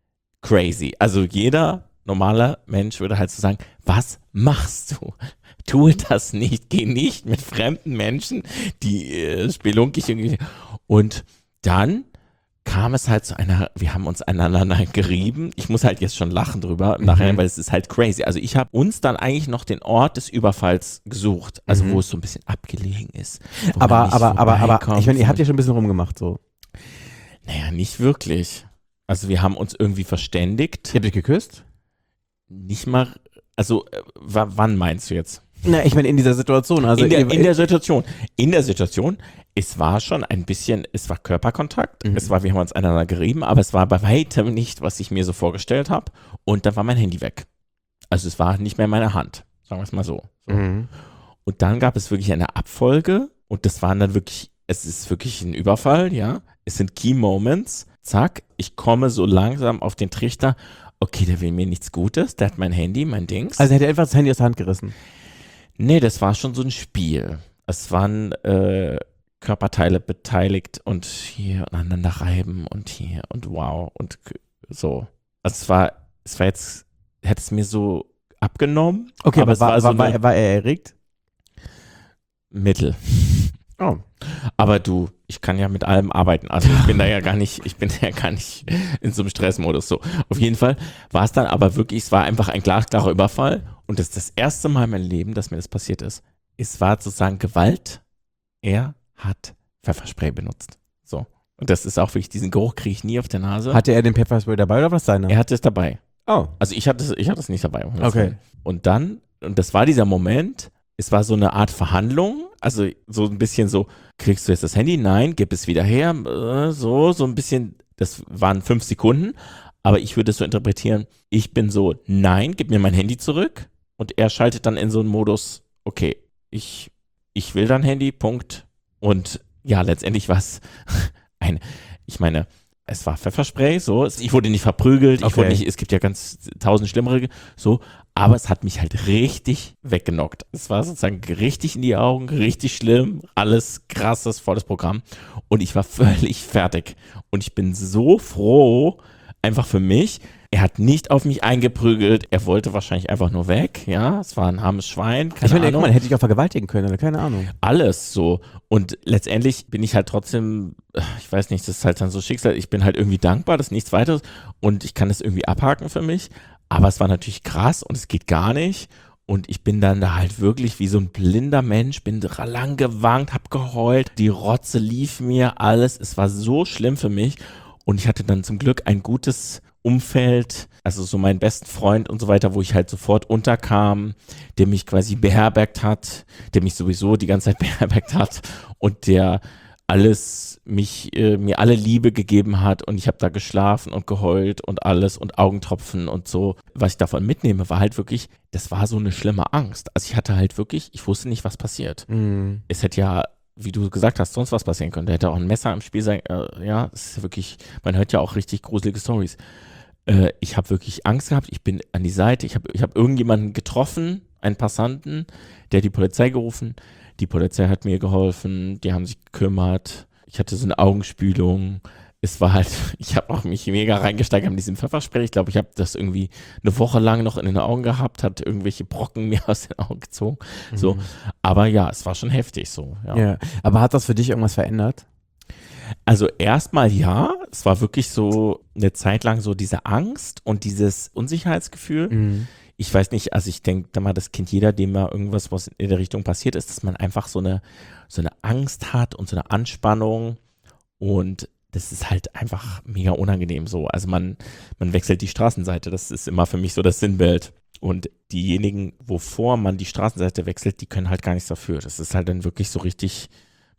crazy. Also jeder normaler Mensch würde halt so sagen, was machst du? Tue das nicht, geh nicht mit fremden Menschen, die spelunkig irgendwie. Und dann kam es halt zu wir haben uns aneinander gerieben. Ich muss halt jetzt schon lachen drüber, nachher, weil es ist halt crazy. Also ich habe uns dann eigentlich noch den Ort des Überfalls gesucht, also wo es so ein bisschen abgelegen ist. Aber, ich meine, ihr habt ja schon ein bisschen rumgemacht, so. Naja, nicht wirklich. Also wir haben uns irgendwie verständigt. Ihr habt euch geküsst? Nicht mal, also wann meinst du jetzt? Na, ich meine in dieser Situation. Also in der Situation, es war schon ein bisschen, es war Körperkontakt, wir haben uns aneinander gerieben, aber es war bei weitem nicht, was ich mir so vorgestellt habe. Und dann war mein Handy weg. Also es war nicht mehr in meiner Hand, sagen wir es mal so. Und dann gab es wirklich eine Abfolge und das waren dann wirklich, es ist wirklich ein Überfall, ja. Es sind Key Moments, zack, ich komme so langsam auf den Trichter, okay, der will mir nichts Gutes, der hat mein Handy, mein Dings. Also hätte er einfach das Handy aus der Hand gerissen? Nee, das war schon so ein Spiel. Es waren Körperteile beteiligt und hier aneinander reiben und hier und wow und so. Also es war jetzt, hätte es mir so abgenommen. Okay, aber war er erregt? Mittel. Oh. Aber du, ich kann ja mit allem arbeiten. Also ich bin ja gar nicht in so einem Stressmodus. So. Auf jeden Fall war es dann aber wirklich, es war einfach ein glasklarer Überfall. Und das ist das erste Mal in meinem Leben, dass mir das passiert ist. Es war sozusagen Gewalt. Er hat Pfefferspray benutzt. So. Und das ist auch wirklich, diesen Geruch kriege ich nie auf der Nase. Hatte er den Pfefferspray dabei oder was seine? Er hatte es dabei. Oh. Also ich hatte es nicht dabei. Okay. Und das war dieser Moment, es war so eine Art Verhandlung, also so ein bisschen so, kriegst du jetzt das Handy? Nein, gib es wieder her, so ein bisschen, das waren 5 Sekunden, aber ich würde es so interpretieren, ich bin so, nein, gib mir mein Handy zurück und er schaltet dann in so einen Modus, okay, ich will dein Handy, Punkt. Und ja, letztendlich war es ich meine, es war Pfefferspray, so, ich wurde nicht verprügelt, es gibt ja ganz 1000 schlimmere, so, aber es hat mich halt richtig weggenockt. Es war sozusagen richtig in die Augen, richtig schlimm, alles krasses, volles Programm und ich war völlig fertig und ich bin so froh, einfach für mich, er hat nicht auf mich eingeprügelt, er wollte wahrscheinlich einfach nur weg, ja, es war ein armes Schwein, keine Ahnung. Guck mal, hätte ich auch vergewaltigen können, oder keine Ahnung. Alles so und letztendlich bin ich halt trotzdem, ich weiß nicht, das ist halt dann so Schicksal, ich bin halt irgendwie dankbar, das ist nichts weiteres und ich kann das irgendwie abhaken für mich, aber es war natürlich krass und es geht gar nicht und ich bin dann da halt wirklich wie so ein blinder Mensch, bin lang gewankt, hab geheult, die Rotze lief mir, alles, es war so schlimm für mich und ich hatte dann zum Glück ein gutes Umfeld, also so meinen besten Freund und so weiter, wo ich halt sofort unterkam, der mich quasi beherbergt hat, der mich sowieso die ganze Zeit beherbergt hat und der mir alle Liebe gegeben hat und ich habe da geschlafen und geheult und alles und Augentropfen und so. Was ich davon mitnehme, war halt wirklich, das war so eine schlimme Angst. Also ich hatte halt wirklich, ich wusste nicht, was passiert. Es hätte ja, wie du gesagt hast, sonst was passieren können. Da hätte auch ein Messer im Spiel sein, ja, das ist wirklich, man hört ja auch richtig gruselige Storys. Ich habe wirklich Angst gehabt, ich bin an die Seite, ich hab irgendjemanden getroffen, einen Passanten, der hat die Polizei gerufen, die Polizei hat mir geholfen, die haben sich gekümmert, ich hatte so eine Augenspülung, es war halt, ich habe auch mich mega reingesteigert mit diesem Pfefferspray, ich glaube, ich habe das irgendwie eine Woche lang noch in den Augen gehabt, hat irgendwelche Brocken mir aus den Augen gezogen, so, aber ja, es war schon heftig so. Ja, aber hat das für dich irgendwas verändert? Also erstmal ja, es war wirklich so eine Zeit lang so diese Angst und dieses Unsicherheitsgefühl. Ich weiß nicht, also ich denke da mal, das kennt jeder, dem mal irgendwas, was in der Richtung passiert ist, dass man einfach so eine Angst hat und so eine Anspannung und das ist halt einfach mega unangenehm so. Also man wechselt die Straßenseite, das ist immer für mich so das Sinnbild. Und diejenigen, wovor man die Straßenseite wechselt, die können halt gar nichts dafür. Das ist halt dann wirklich so richtig,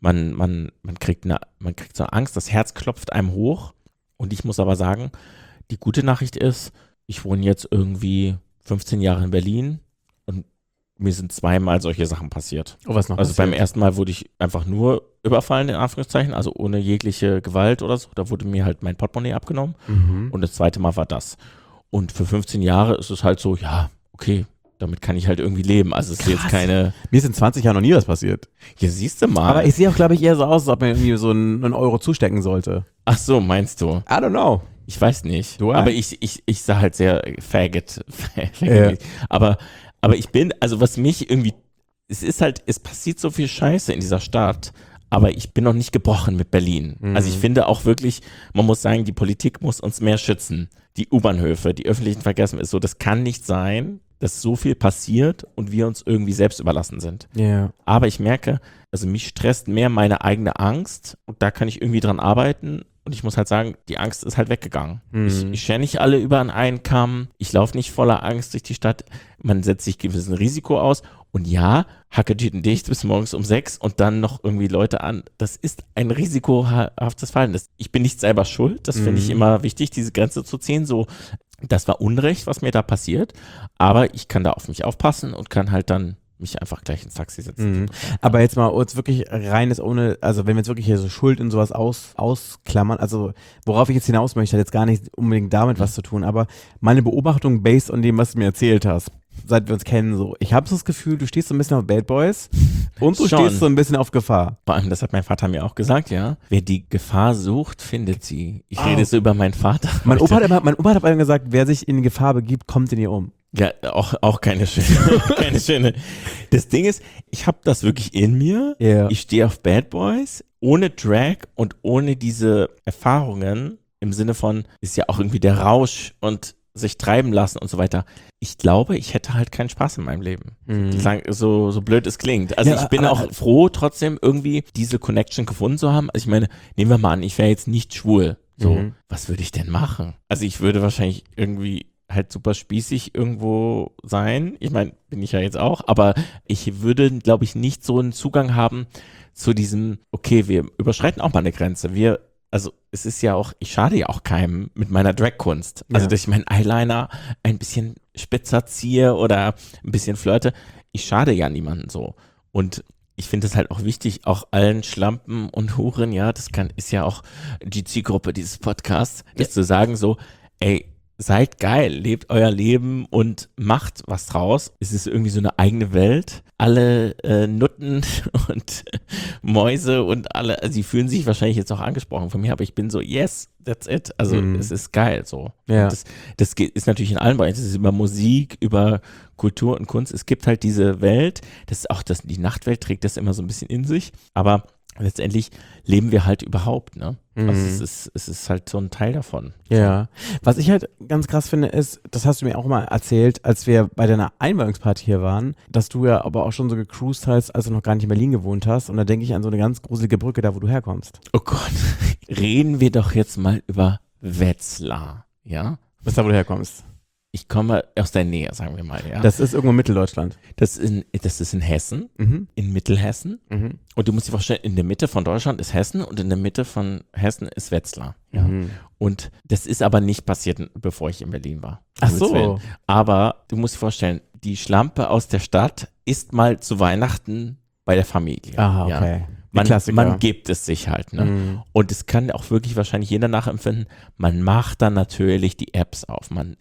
man kriegt so eine Angst, das Herz klopft einem hoch. Und ich muss aber sagen, die gute Nachricht ist, ich wohne jetzt irgendwie 15 Jahre in Berlin und mir sind zweimal solche Sachen passiert. Oh, was noch Also passiert? beim ersten Mal wurde ich einfach nur überfallen, in Anführungszeichen, also ohne jegliche Gewalt oder so. Da wurde mir halt mein Portemonnaie abgenommen. Und das zweite Mal war das. Und für 15 Jahre ist es halt so, ja, okay, damit kann ich halt irgendwie leben. Also es ist jetzt keine... Mir ist in 20 Jahren noch nie was passiert. Hier siehst du mal. Aber ich sehe auch, glaube ich, eher so aus, als ob man irgendwie so einen Euro zustecken sollte. Ach so, meinst du? I don't know. Ich weiß nicht. Du aber weißt. ich sah halt sehr Faggot. Ja. Aber ich bin, also was mich irgendwie, es ist halt, es passiert so viel Scheiße in dieser Stadt, aber ich bin noch nicht gebrochen mit Berlin. Also ich finde auch wirklich, man muss sagen, die Politik muss uns mehr schützen. Die U-Bahnhöfe, die öffentlichen Verkehrsmittel, so, das kann nicht sein, dass so viel passiert und wir uns irgendwie selbst überlassen sind. Ja. Aber ich merke, also mich stresst mehr meine eigene Angst und da kann ich irgendwie dran arbeiten. Und ich muss halt sagen, die Angst ist halt weggegangen. Ich schere nicht alle über einen Kamm. Ich laufe nicht voller Angst durch die Stadt. Man setzt sich gewissen Risiko aus. Und ja, hacke dicht bis morgens um 6 und dann noch irgendwie Leute an. Das ist ein risikohaftes Verhalten. Ich bin nicht selber schuld. Das finde ich immer wichtig, diese Grenze zu ziehen. So, das war Unrecht, was mir da passiert. Aber ich kann da auf mich aufpassen und kann halt dann mich einfach gleich ins Taxi setzen. Aber jetzt mal uns wirklich reines ohne, also wenn wir jetzt wirklich hier so Schuld und sowas ausklammern, also worauf ich jetzt hinaus möchte, hat jetzt gar nicht unbedingt damit was zu tun, aber meine Beobachtung based on dem, was du mir erzählt hast, seit wir uns kennen, so, ich habe so das Gefühl, du stehst so ein bisschen auf Bad Boys und du Schon. stehst so ein bisschen auf Gefahr. Vor allem, das hat mein Vater mir auch gesagt, ja. Wer die Gefahr sucht, findet sie. Ich rede so über meinen Vater. Mein Opa hat immer gesagt, wer sich in Gefahr begibt, kommt in ihr um. Ja, auch keine schöne. Das Ding ist, ich habe das wirklich in mir. Ja. Ich stehe auf Bad Boys, ohne Drag und ohne diese Erfahrungen im Sinne von, ist ja auch irgendwie der Rausch und sich treiben lassen und so weiter. Ich glaube, ich hätte halt keinen Spaß in meinem Leben. So blöd es klingt. Also Ja, ich bin aber- auch froh, trotzdem irgendwie diese Connection gefunden zu haben. Also ich meine, nehmen wir mal an, ich wäre jetzt nicht schwul. So, was würde ich denn machen? Also ich würde wahrscheinlich irgendwie halt super spießig irgendwo sein. Ich meine, bin ich ja jetzt auch, aber ich würde, glaube ich, nicht so einen Zugang haben zu diesem, okay, wir überschreiten auch mal eine Grenze. Also es ist ja auch, ich schade ja auch keinem mit meiner Drag-Kunst. Also dass ich meinen Eyeliner ein bisschen spitzer ziehe oder ein bisschen flirte. Ich schade ja niemandem so. Und ich finde es halt auch wichtig, auch allen Schlampen und Huren, ja, ist ja auch die Zielgruppe dieses Podcasts, das zu sagen so, ey, seid geil, lebt euer Leben und macht was draus. Es ist irgendwie so eine eigene Welt. Alle Nutten und Mäuse und alle, also die fühlen sich wahrscheinlich jetzt auch angesprochen von mir, aber ich bin so, yes, that's it. Also es ist geil so. Ja. Und das ist natürlich in allen Bereichen. Das ist über Musik, über Kultur und Kunst. Es gibt halt diese Welt, das ist auch die Nachtwelt trägt das immer so ein bisschen in sich, aber letztendlich leben wir halt überhaupt, ne? Also es ist halt so ein Teil davon. Ja. Was ich halt ganz krass finde, ist, das hast du mir auch mal erzählt, als wir bei deiner Einweihungsparty hier waren, dass du ja aber auch schon so gecruised hast, als du noch gar nicht in Berlin gewohnt hast. Und da denke ich an so eine ganz gruselige Brücke da, wo du herkommst. Oh Gott, reden wir doch jetzt mal über Wetzlar, ja? Was da, wo du herkommst? Ich komme aus der Nähe, sagen wir mal, ja. Das ist irgendwo in Mitteldeutschland. Das ist in Hessen, in Mittelhessen. Und du musst dir vorstellen, in der Mitte von Deutschland ist Hessen und in der Mitte von Hessen ist Wetzlar. Ja. Und das ist aber nicht passiert, bevor ich in Berlin war. Ach so. Aber du musst dir vorstellen, die Schlampe aus der Stadt ist mal zu Weihnachten bei der Familie. Aha, Ja. okay. Man gibt es sich halt, ne? Und es kann auch wirklich wahrscheinlich jeder nachempfinden, man macht dann natürlich die Apps auf, man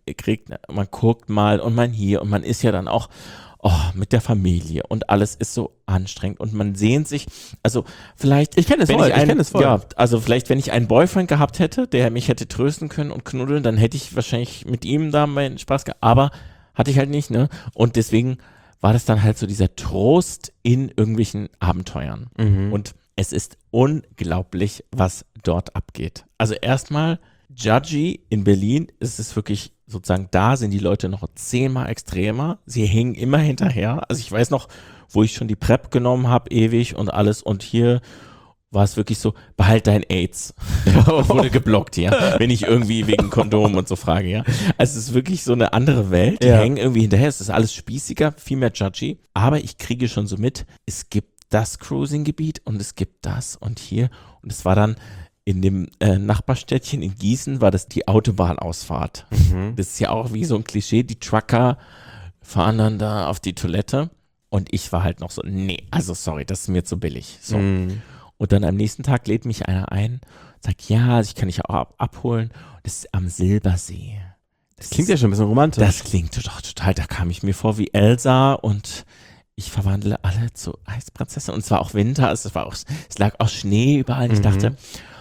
guckt mal und man hier und man ist ja dann auch mit der Familie und alles ist so anstrengend und man sehnt sich, also vielleicht, Ich kenne es voll. Ja, also vielleicht, wenn ich einen Boyfriend gehabt hätte, der mich hätte trösten können und knuddeln, dann hätte ich wahrscheinlich mit ihm da meinen Spaß gehabt, aber hatte ich halt nicht, ne? Und deswegen war das dann halt so dieser Trost in irgendwelchen Abenteuern. Und Es ist unglaublich, was dort abgeht. Also erstmal, Judgy in Berlin ist es wirklich sozusagen, da sind die Leute noch 10-mal extremer. Sie hängen immer hinterher. Also ich weiß noch, wo ich schon die PrEP genommen habe, ewig und alles. Und hier war es wirklich so, behalt dein AIDS. Und wurde geblockt, ja. Wenn ich irgendwie wegen Kondom und so frage, ja. Also es ist wirklich so eine andere Welt. Die hängen irgendwie hinterher. Es ist alles spießiger, viel mehr Judgy. Aber ich kriege schon so mit, es gibt das Cruising-Gebiet und es gibt das und hier. Und es war dann in dem Nachbarstädtchen in Gießen war das die Autobahnausfahrt. Das ist ja auch wie so ein Klischee. Die Trucker fahren dann da auf die Toilette. Und ich war halt noch so, nee, also sorry, das ist mir zu billig. So. Und dann am nächsten Tag lädt mich einer ein und sagt, ja, also ich kann dich auch abholen. Das ist am Silbersee. Das klingt ja schon ein bisschen romantisch. Das klingt doch total, da kam ich mir vor wie Elsa und ich verwandle alle zu Eisprinzessin. Und es war auch Winter, es lag auch Schnee überall. Ich dachte,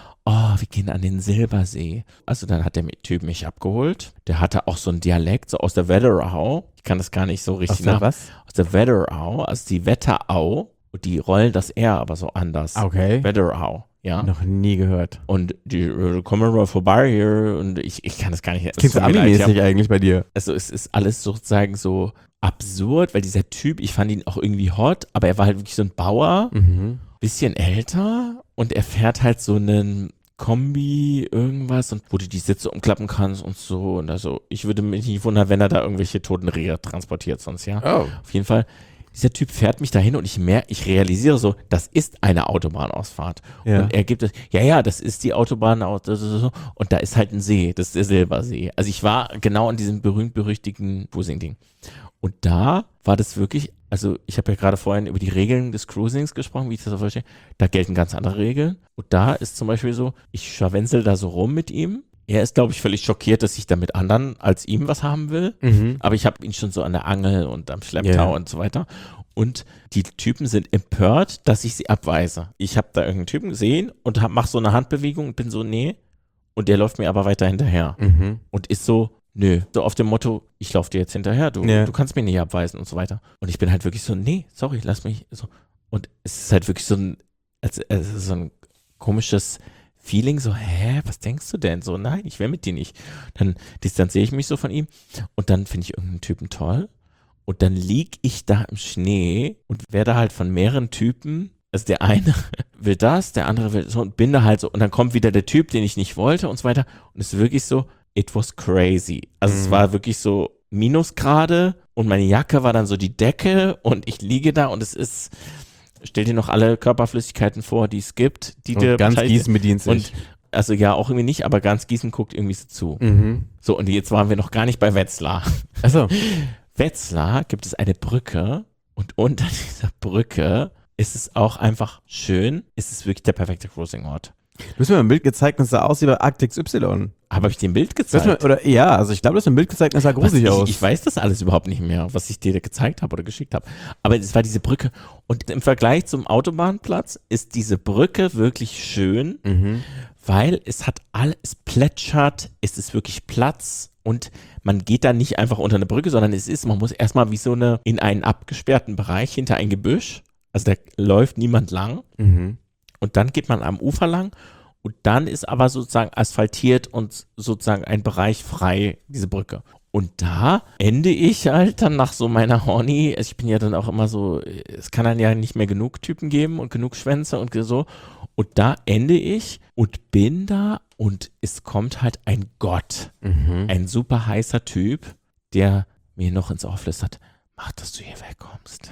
wir gehen an den Silbersee. Also dann hat der Typ mich abgeholt. Der hatte auch so einen Dialekt, so aus der Wetterau. Ich kann das gar nicht so richtig was? Aus der Wetterau, also die Wetterau. Und die rollen das R aber so anders. Okay. Wetterau, ja. Noch nie gehört. Und die kommen mal vorbei hier und ich kann das gar nicht. Klingt so Ami-mäßig eigentlich bei dir. Also es ist alles sozusagen so absurd, weil dieser Typ, ich fand ihn auch irgendwie hot, aber er war halt wirklich so ein Bauer, bisschen älter und er fährt halt so einen Kombi irgendwas und wo du die Sitze umklappen kannst und so und also ich würde mich nicht wundern, wenn er da irgendwelche toten Rehe transportiert sonst, ja. Auf jeden Fall, dieser Typ fährt mich dahin und ich realisiere so, das ist eine Autobahnausfahrt. Ja. Und er gibt es, das ist die Autobahn und da ist halt ein See, das ist der Silbersee. Also ich war genau an diesem berühmt-berüchtigten Cruising-Ding. Und da war das wirklich, also ich habe ja gerade vorhin über die Regeln des Cruisings gesprochen, wie ich das so verstehe. Da gelten ganz andere Regeln. Und da ist zum Beispiel so, ich scharwenzel da so rum mit ihm. Er ist, glaube ich, völlig schockiert, dass ich da mit anderen als ihm was haben will. Aber ich habe ihn schon so an der Angel und am Schlepptau und so weiter. Und die Typen sind empört, dass ich sie abweise. Ich habe da irgendeinen Typen gesehen und mache so eine Handbewegung und bin so, nee. Und der läuft mir aber weiter hinterher. Und ist so, nö. So auf dem Motto, ich laufe dir jetzt hinterher, du kannst mich nicht abweisen und so weiter. Und ich bin halt wirklich so, nee, sorry, lass mich so. Und es ist halt wirklich so ein komisches Feeling, so, was denkst du denn? So, nein, ich will mit dir nicht. Dann distanziere ich mich so von ihm und dann finde ich irgendeinen Typen toll. Und dann lieg ich da im Schnee und werde halt von mehreren Typen, also der eine will das, der andere will so und bin da halt so und dann kommt wieder der Typ, den ich nicht wollte und so weiter. Und es ist wirklich so, it was crazy. Also es war wirklich so Minusgrade und meine Jacke war dann so die Decke und ich liege da und es ist, stell dir noch alle Körperflüssigkeiten vor, die es gibt. Die und dir ganz Gießen bedient sich. Und also ja, auch irgendwie nicht, aber ganz Gießen guckt irgendwie so zu. So, und jetzt waren wir noch gar nicht bei Wetzlar. Achso. Wetzlar gibt es eine Brücke und unter dieser Brücke ist es auch einfach schön. Es ist wirklich der perfekte Cruising-Ort. Du hast mir mal ein Bild gezeigt und es sah aus wie bei Arctic Y. Habe ich dir ein Bild gezeigt? Also ich glaube, du hast mir ein Bild gezeigt und es sah gruselig aus. Ich weiß das alles überhaupt nicht mehr, was ich dir gezeigt habe oder geschickt habe. Aber es war diese Brücke. Und im Vergleich zum Autobahnplatz ist diese Brücke wirklich schön, weil es plätschert, es ist wirklich Platz und man geht da nicht einfach unter eine Brücke, sondern man muss erstmal wie so in einen abgesperrten Bereich hinter ein Gebüsch. Also da läuft niemand lang. Und dann geht man am Ufer lang und dann ist aber sozusagen asphaltiert und sozusagen ein Bereich frei, diese Brücke. Und da ende ich halt dann nach so meiner Horny, also ich bin ja dann auch immer so, es kann dann ja nicht mehr genug Typen geben und genug Schwänze und so. Und da ende ich und bin da und es kommt halt ein Gott, ein super heißer Typ, der mir noch ins Ohr flüstert, mach, dass du hier wegkommst.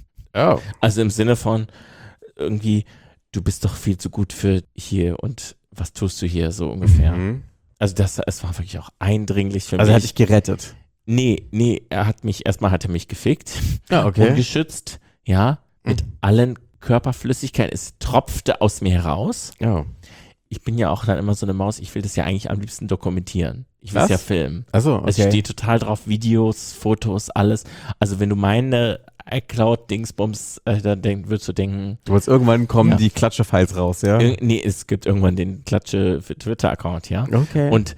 Oh. Also im Sinne von irgendwie, du bist doch viel zu gut für hier und was tust du hier so ungefähr. Also es war wirklich auch eindringlich für mich. Also er hat dich gerettet? Nee, erstmal hat er mich gefickt. Ja, okay. Ungeschützt, ja, mit allen Körperflüssigkeiten. Es tropfte aus mir heraus. Ja. Ich bin ja auch dann immer so eine Maus, ich will das ja eigentlich am liebsten dokumentieren. Ich will es ja filmen. Achso, okay. Es steht total drauf, Videos, Fotos, alles. Also wenn du meine iCloud-Dingsbums, dann würdest du denken. Du wolltest irgendwann kommen die Klatsche-Files raus, ja? Nee, es gibt irgendwann den Klatsche für Twitter-Account, ja. Okay. Und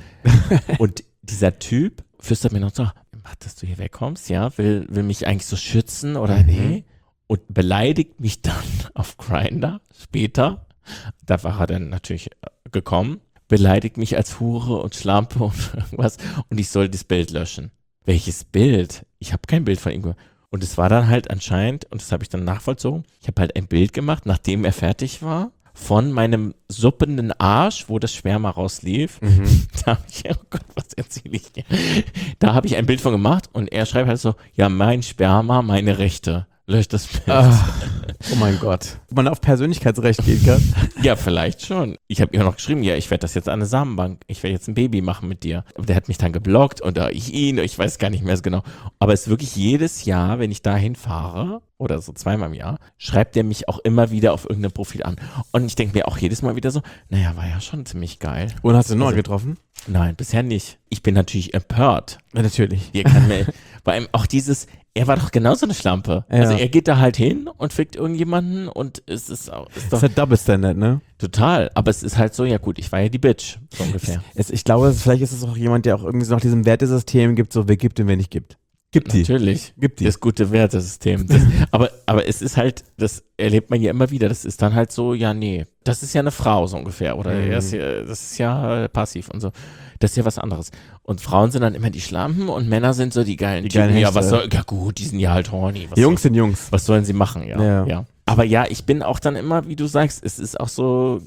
dieser Typ flüstert mir noch so, mach, dass du hier wegkommst, ja, will mich eigentlich so schützen oder nee. und beleidigt mich dann auf Grindr später. Da war er dann natürlich gekommen, beleidigt mich als Hure und Schlampe und irgendwas und ich soll das Bild löschen. Welches Bild? Ich habe kein Bild von ihm gemacht. Und es war dann halt anscheinend, und das habe ich dann nachvollzogen, ich habe halt ein Bild gemacht, nachdem er fertig war, von meinem suppenden Arsch, wo das Sperma rauslief. Da habe ich, oh Gott, was erzähle ich dir? Da habe ich ein Bild von gemacht und er schreibt halt so, ja, mein Sperma, meine Rechte. Löscht das Bild. Oh mein Gott. Ob man auf Persönlichkeitsrecht gehen kann. Ja, vielleicht schon. Ich habe ihm noch geschrieben, ja, ich werde das jetzt an eine Samenbank. Ich werde jetzt ein Baby machen mit dir. Aber der hat mich dann geblockt und ich weiß gar nicht mehr so genau. Aber es ist wirklich jedes Jahr, wenn ich dahin fahre, oder so zweimal im Jahr, schreibt er mich auch immer wieder auf irgendein Profil an. Und ich denke mir auch jedes Mal wieder so, naja, war ja schon ziemlich geil. Und hast du noch getroffen? Nein, bisher nicht. Ich bin natürlich empört. Ja, natürlich. Hier kann mir, vor allem auch dieses, er war doch genauso eine Schlampe. Ja. Also er geht da halt hin und fickt irgendjemanden und es ist doch Das ist halt Double Standard, ne? total. Aber es ist halt so, ja gut, ich war ja die Bitch, so ungefähr. Ich glaube, vielleicht ist es auch jemand, der auch irgendwie so nach diesem Wertesystem gibt, so wer gibt und wer nicht gibt. Gibt die. Natürlich. Gibt die. Das gute Wertesystem. Aber es ist halt, das erlebt man ja immer wieder, das ist dann halt so, ja, nee, das ist ja eine Frau so ungefähr. Oder das ist ja passiv und so. Das ist ja was anderes. Und Frauen sind dann immer die Schlampen und Männer sind so die geilen Typen. Ja, ja gut, die sind ja halt horny. Jungs sind Jungs. Was sollen sie machen, Ja. ja. Aber ja, ich bin auch dann immer, wie du sagst, es ist auch so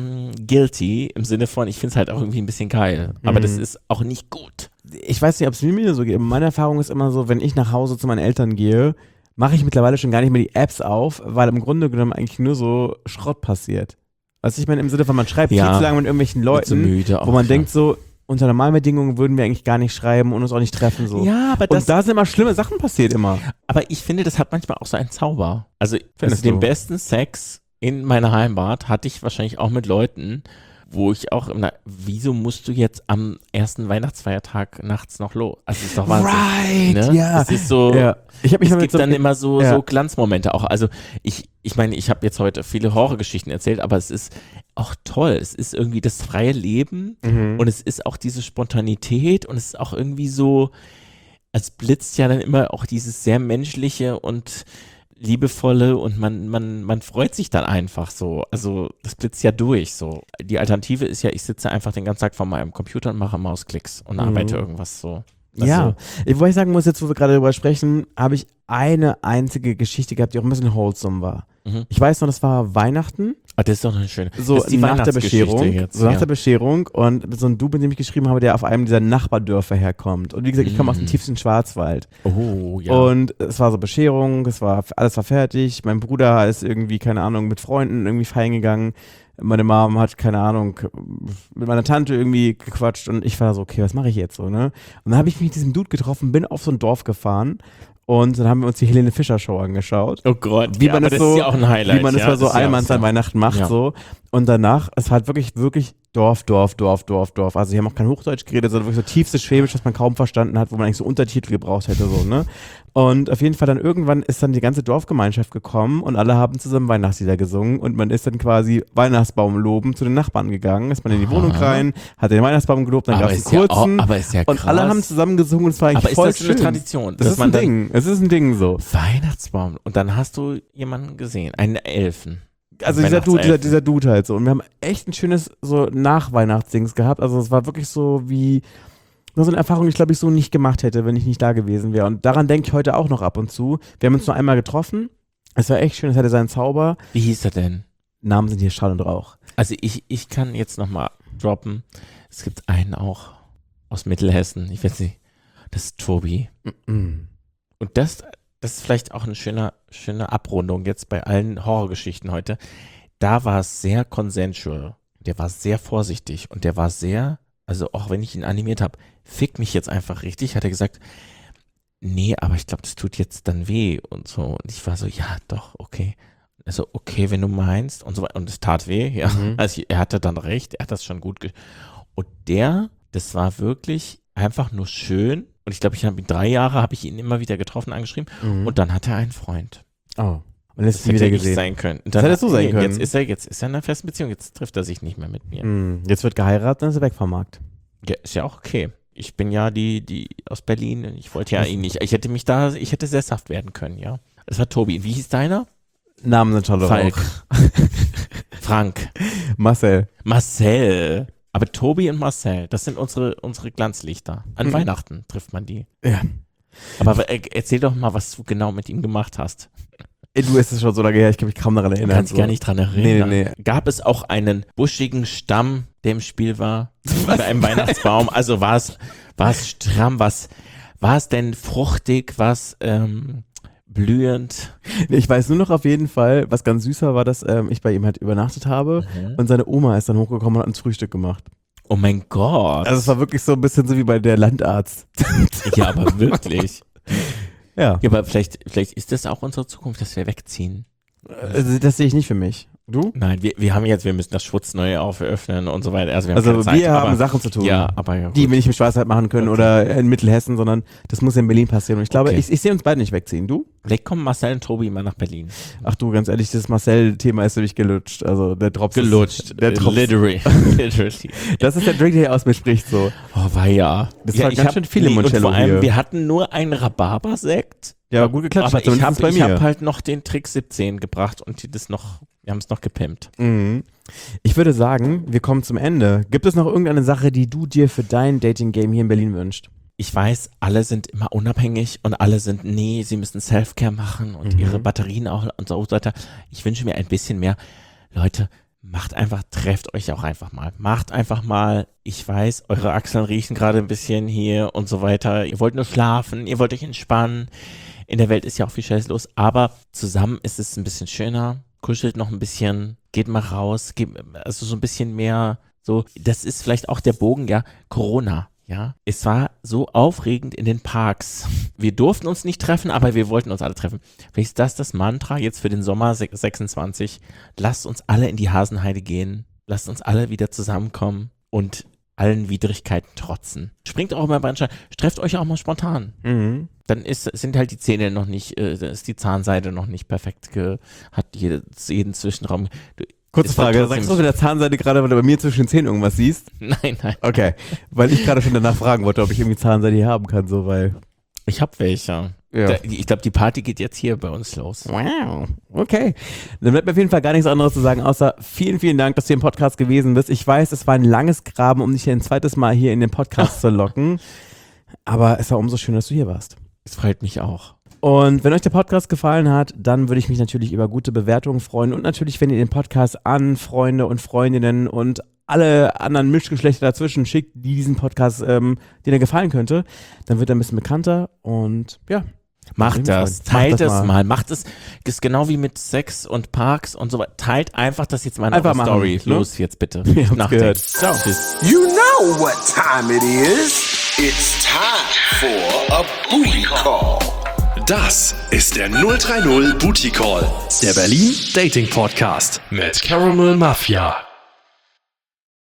guilty im Sinne von, ich finde es halt auch irgendwie ein bisschen geil. Aber das ist auch nicht gut. Ich weiß nicht, ob es mir so geht. Meine Erfahrung ist immer so, wenn ich nach Hause zu meinen Eltern gehe, mache ich mittlerweile schon gar nicht mehr die Apps auf, weil im Grunde genommen eigentlich nur so Schrott passiert. Also ich meine, im Sinne von, man schreibt viel zu lange mit irgendwelchen Leuten, so müde auch, wo man denkt so, unter normalen Bedingungen würden wir eigentlich gar nicht schreiben und uns auch nicht treffen. So. Ja, aber und da sind immer schlimme Sachen passiert immer. Aber ich finde, das hat manchmal auch so einen Zauber. Also Findest den du? besten Sex in meiner Heimat hatte ich wahrscheinlich auch mit Leuten, wo ich auch immer, wieso musst du jetzt am ersten Weihnachtsfeiertag nachts noch los? Also das ist doch Wahnsinn. Right, ne? ja. Es ist so, Ja. Ich hab mich es mal mit gibt so- dann immer so, ja. so Glanzmomente auch. Also ich meine, ich habe jetzt heute viele Horrorgeschichten erzählt, aber es ist auch toll. Es ist irgendwie das freie Leben und es ist auch diese Spontanität und es ist auch irgendwie so, es blitzt ja dann immer auch dieses sehr menschliche und liebevolle und man freut sich dann einfach so. Also das blitzt ja durch so. Die Alternative ist ja, ich sitze einfach den ganzen Tag vor meinem Computer und mache Mausklicks und arbeite irgendwas so. Also, Ja, wobei ich sagen muss, jetzt wo wir gerade darüber sprechen, habe ich eine einzige Geschichte gehabt, die auch ein bisschen wholesome war. Ich weiß noch, das war Weihnachten, das ist doch eine schöne. so das ist die nach der Weihnachtsgeschichte Bescherung, jetzt, so nach ja. der Bescherung und so ein Dude, mit dem ich geschrieben habe, der auf einem dieser Nachbardörfer herkommt. Und wie gesagt, ich komme aus dem tiefsten Schwarzwald. Oh, ja. Und es war so Bescherung, alles war fertig. Mein Bruder ist irgendwie, keine Ahnung, mit Freunden irgendwie feiern gegangen. Meine Mom hat, keine Ahnung, mit meiner Tante irgendwie gequatscht und ich war so, okay, was mache ich jetzt so, ne? Und dann habe ich mich mit diesem Dude getroffen, bin auf so ein Dorf gefahren und dann haben wir uns die Helene Fischer Show angeschaut. Oh Gott, Wie man aber das das so, ist ja auch ein Highlight. wie man das ja, bei so ist ja- Allmanns ist ja- an Weihnachten macht, Ja. so. Und danach, es war halt wirklich Dorf. Also die haben auch kein Hochdeutsch geredet, sondern wirklich so tiefstes Schwäbisch, das man kaum verstanden hat, wo man eigentlich so Untertitel gebraucht hätte, so, ne? Und auf jeden Fall dann irgendwann ist dann die ganze Dorfgemeinschaft gekommen und alle haben zusammen Weihnachtslieder gesungen und man ist dann quasi Weihnachtsbaum loben zu den Nachbarn gegangen, ist man in die Wohnung rein, hat den Weihnachtsbaum gelobt, dann Aber gab es ist einen ja kurzen auch- aber ist ja und alle krass. haben zusammen gesungen und es war eigentlich Aber ist voll das so eine schön. Tradition? Das dass ist man ein dann- Ding, es ist ein Ding so. Weihnachtsbaum. Und dann hast du jemanden gesehen, einen Elfen. Also dieser Dude halt so. Und wir haben echt ein schönes so Nachweihnachtsdings gehabt. Also es war wirklich so wie so eine Erfahrung, die ich glaube ich so nicht gemacht hätte, wenn ich nicht da gewesen wäre. Und daran denke ich heute auch noch ab und zu. Wir haben uns nur einmal getroffen. Es war echt schön, es hatte seinen Zauber. Wie hieß er denn? Namen sind hier Schall und Rauch. Also ich kann jetzt nochmal droppen. Es gibt einen auch aus Mittelhessen. Ich weiß nicht. Das ist Tobi. Und das ist vielleicht auch eine schöne Abrundung jetzt bei allen Horrorgeschichten heute. Da war es sehr consensual. Der war sehr vorsichtig und der war sehr, also auch wenn ich ihn animiert habe, fick mich jetzt einfach richtig, hat er gesagt, nee, aber ich glaube, das tut jetzt dann weh und so. Und ich war so, ja, doch, okay. Also, okay, wenn du meinst und so weiter. Und es tat weh, ja. Also er hatte dann recht, er hat das schon gut und das war wirklich einfach nur schön. Und ich glaube, ich habe ihn 3 Jahre, habe ich ihn immer wieder getroffen, angeschrieben. Und dann hat er einen Freund. Oh. Und jetzt Das ist nie hätte wieder ich gesehen. sein können. Und Das hätte so sein können. Jetzt ist er in einer festen Beziehung, jetzt trifft er sich nicht mehr mit mir. Jetzt wird geheiratet, dann ist er weg vom Markt. Ja, ist ja auch okay. Ich bin ja die aus Berlin und ich wollte ja ihn nicht. Ich hätte sesshaft werden können, ja. Das war Tobi. Wie hieß deiner? Namen sind tolle Falk. auch. Frank. Marcel. Marcel. Aber Tobi und Marcel, das sind unsere Glanzlichter. An Weihnachten trifft man die. Ja. Aber erzähl doch mal, was du genau mit ihm gemacht hast. Du, ist es schon so lange her, ich kann mich kaum daran erinnern. Kannst dich gar nicht dran erinnern. Nee. Gab es auch einen buschigen Stamm, der im Spiel war? Bei einem Weihnachtsbaum? Also war es stramm? War es denn fruchtig? War es blühend? Nee, ich weiß nur noch auf jeden Fall, was ganz süß war, dass ich bei ihm halt übernachtet habe und seine Oma ist dann hochgekommen und hat uns Frühstück gemacht. Oh mein Gott. Also es war wirklich so ein bisschen so wie bei der Landarzt. Ja, aber wirklich. Ja. Ja, aber vielleicht ist das auch unsere Zukunft, dass wir wegziehen. Also das sehe ich nicht für mich. Du? Nein, wir müssen das Schwutz neu auföffnen und so weiter. Also wir haben keine Zeit, wir haben aber, Sachen zu tun. Ja, aber ja, die gut. wir nicht im Schwarzwald machen können oder in Mittelhessen, sondern das muss in Berlin passieren. Und ich glaube, Okay. ich sehe uns beide nicht wegziehen. Du? Vielleicht kommen Marcel und Tobi mal nach Berlin. Ach du, ganz ehrlich, das Marcel-Thema ist nämlich gelutscht. Also der Drops Der Drops. Literally. Das ist der Drink, der hier aus mir spricht so. Oh, weia. Das war ich ganz hab- schön viel im und Moncello vor allem, hier. wir hatten nur einen Rhabarbersekt. Ja, aber gut geklatscht. Aber ich zumindest bei mir. hab halt noch den Trick 17 gebracht und wir haben es noch gepimpt. Mhm. Ich würde sagen, wir kommen zum Ende. Gibt es noch irgendeine Sache, die du dir für dein Dating-Game hier in Berlin wünschst? Ich weiß, alle sind immer unabhängig und alle sind, sie müssen Self-Care machen und ihre Batterien auch und so weiter. Ich wünsche mir ein bisschen mehr. Leute, trefft euch auch einfach mal. Macht einfach mal, ich weiß, eure Achseln riechen gerade ein bisschen hier und so weiter. Ihr wollt nur schlafen, ihr wollt euch entspannen. In der Welt ist ja auch viel Scheiß los, aber zusammen ist es ein bisschen schöner. Kuschelt noch ein bisschen, geht mal raus, also so ein bisschen mehr, so, das ist vielleicht auch der Bogen, ja, Corona, ja. Es war so aufregend in den Parks. Wir durften uns nicht treffen, aber wir wollten uns alle treffen. Vielleicht ist das Mantra jetzt für den Sommer 26. Lasst uns alle in die Hasenheide gehen, lasst uns alle wieder zusammenkommen und allen Widrigkeiten trotzen. Springt auch mal bei Anschein, trefft euch auch mal spontan. Mhm. Dann sind halt die Zähne noch nicht, ist die Zahnseide noch nicht perfekt, hat jeden Zwischenraum. Kurze Ist dann Frage, trotzdem- sagst du mit der Zahnseide gerade, weil du bei mir zwischen den Zähnen irgendwas siehst? Nein. Okay, weil ich gerade schon danach fragen wollte, ob ich irgendwie Zahnseide hier haben kann, so, weil... Ich hab welche. Ja. Ich glaube, die Party geht jetzt hier bei uns los. Wow, okay. Dann bleibt mir auf jeden Fall gar nichts anderes zu sagen, außer vielen, vielen Dank, dass du im Podcast gewesen bist. Ich weiß, es war ein langes Graben, um dich ein zweites Mal hier in den Podcast zu locken, aber es war umso schöner, dass du hier warst. Es freut mich auch. Und wenn euch der Podcast gefallen hat, dann würde ich mich natürlich über gute Bewertungen freuen und natürlich, wenn ihr den Podcast an Freunde und Freundinnen und alle anderen Mischgeschlechter dazwischen schickt, die diesen Podcast, denen er gefallen könnte, dann wird er ein bisschen bekannter und ja. Macht das, Macht teilt das es mal. mal, macht es, ist genau wie mit Sex und Parks und so weiter. Teilt einfach das jetzt mal in Einfach eure machen, Story. ne? Los jetzt bitte. Wir haben's Nachdenken. gehört. Ciao. Tschüss. You know what time it is. It's time for a booty call. Das ist der 030 Booty Call, der Berlin Dating Podcast mit Caramel Mafia.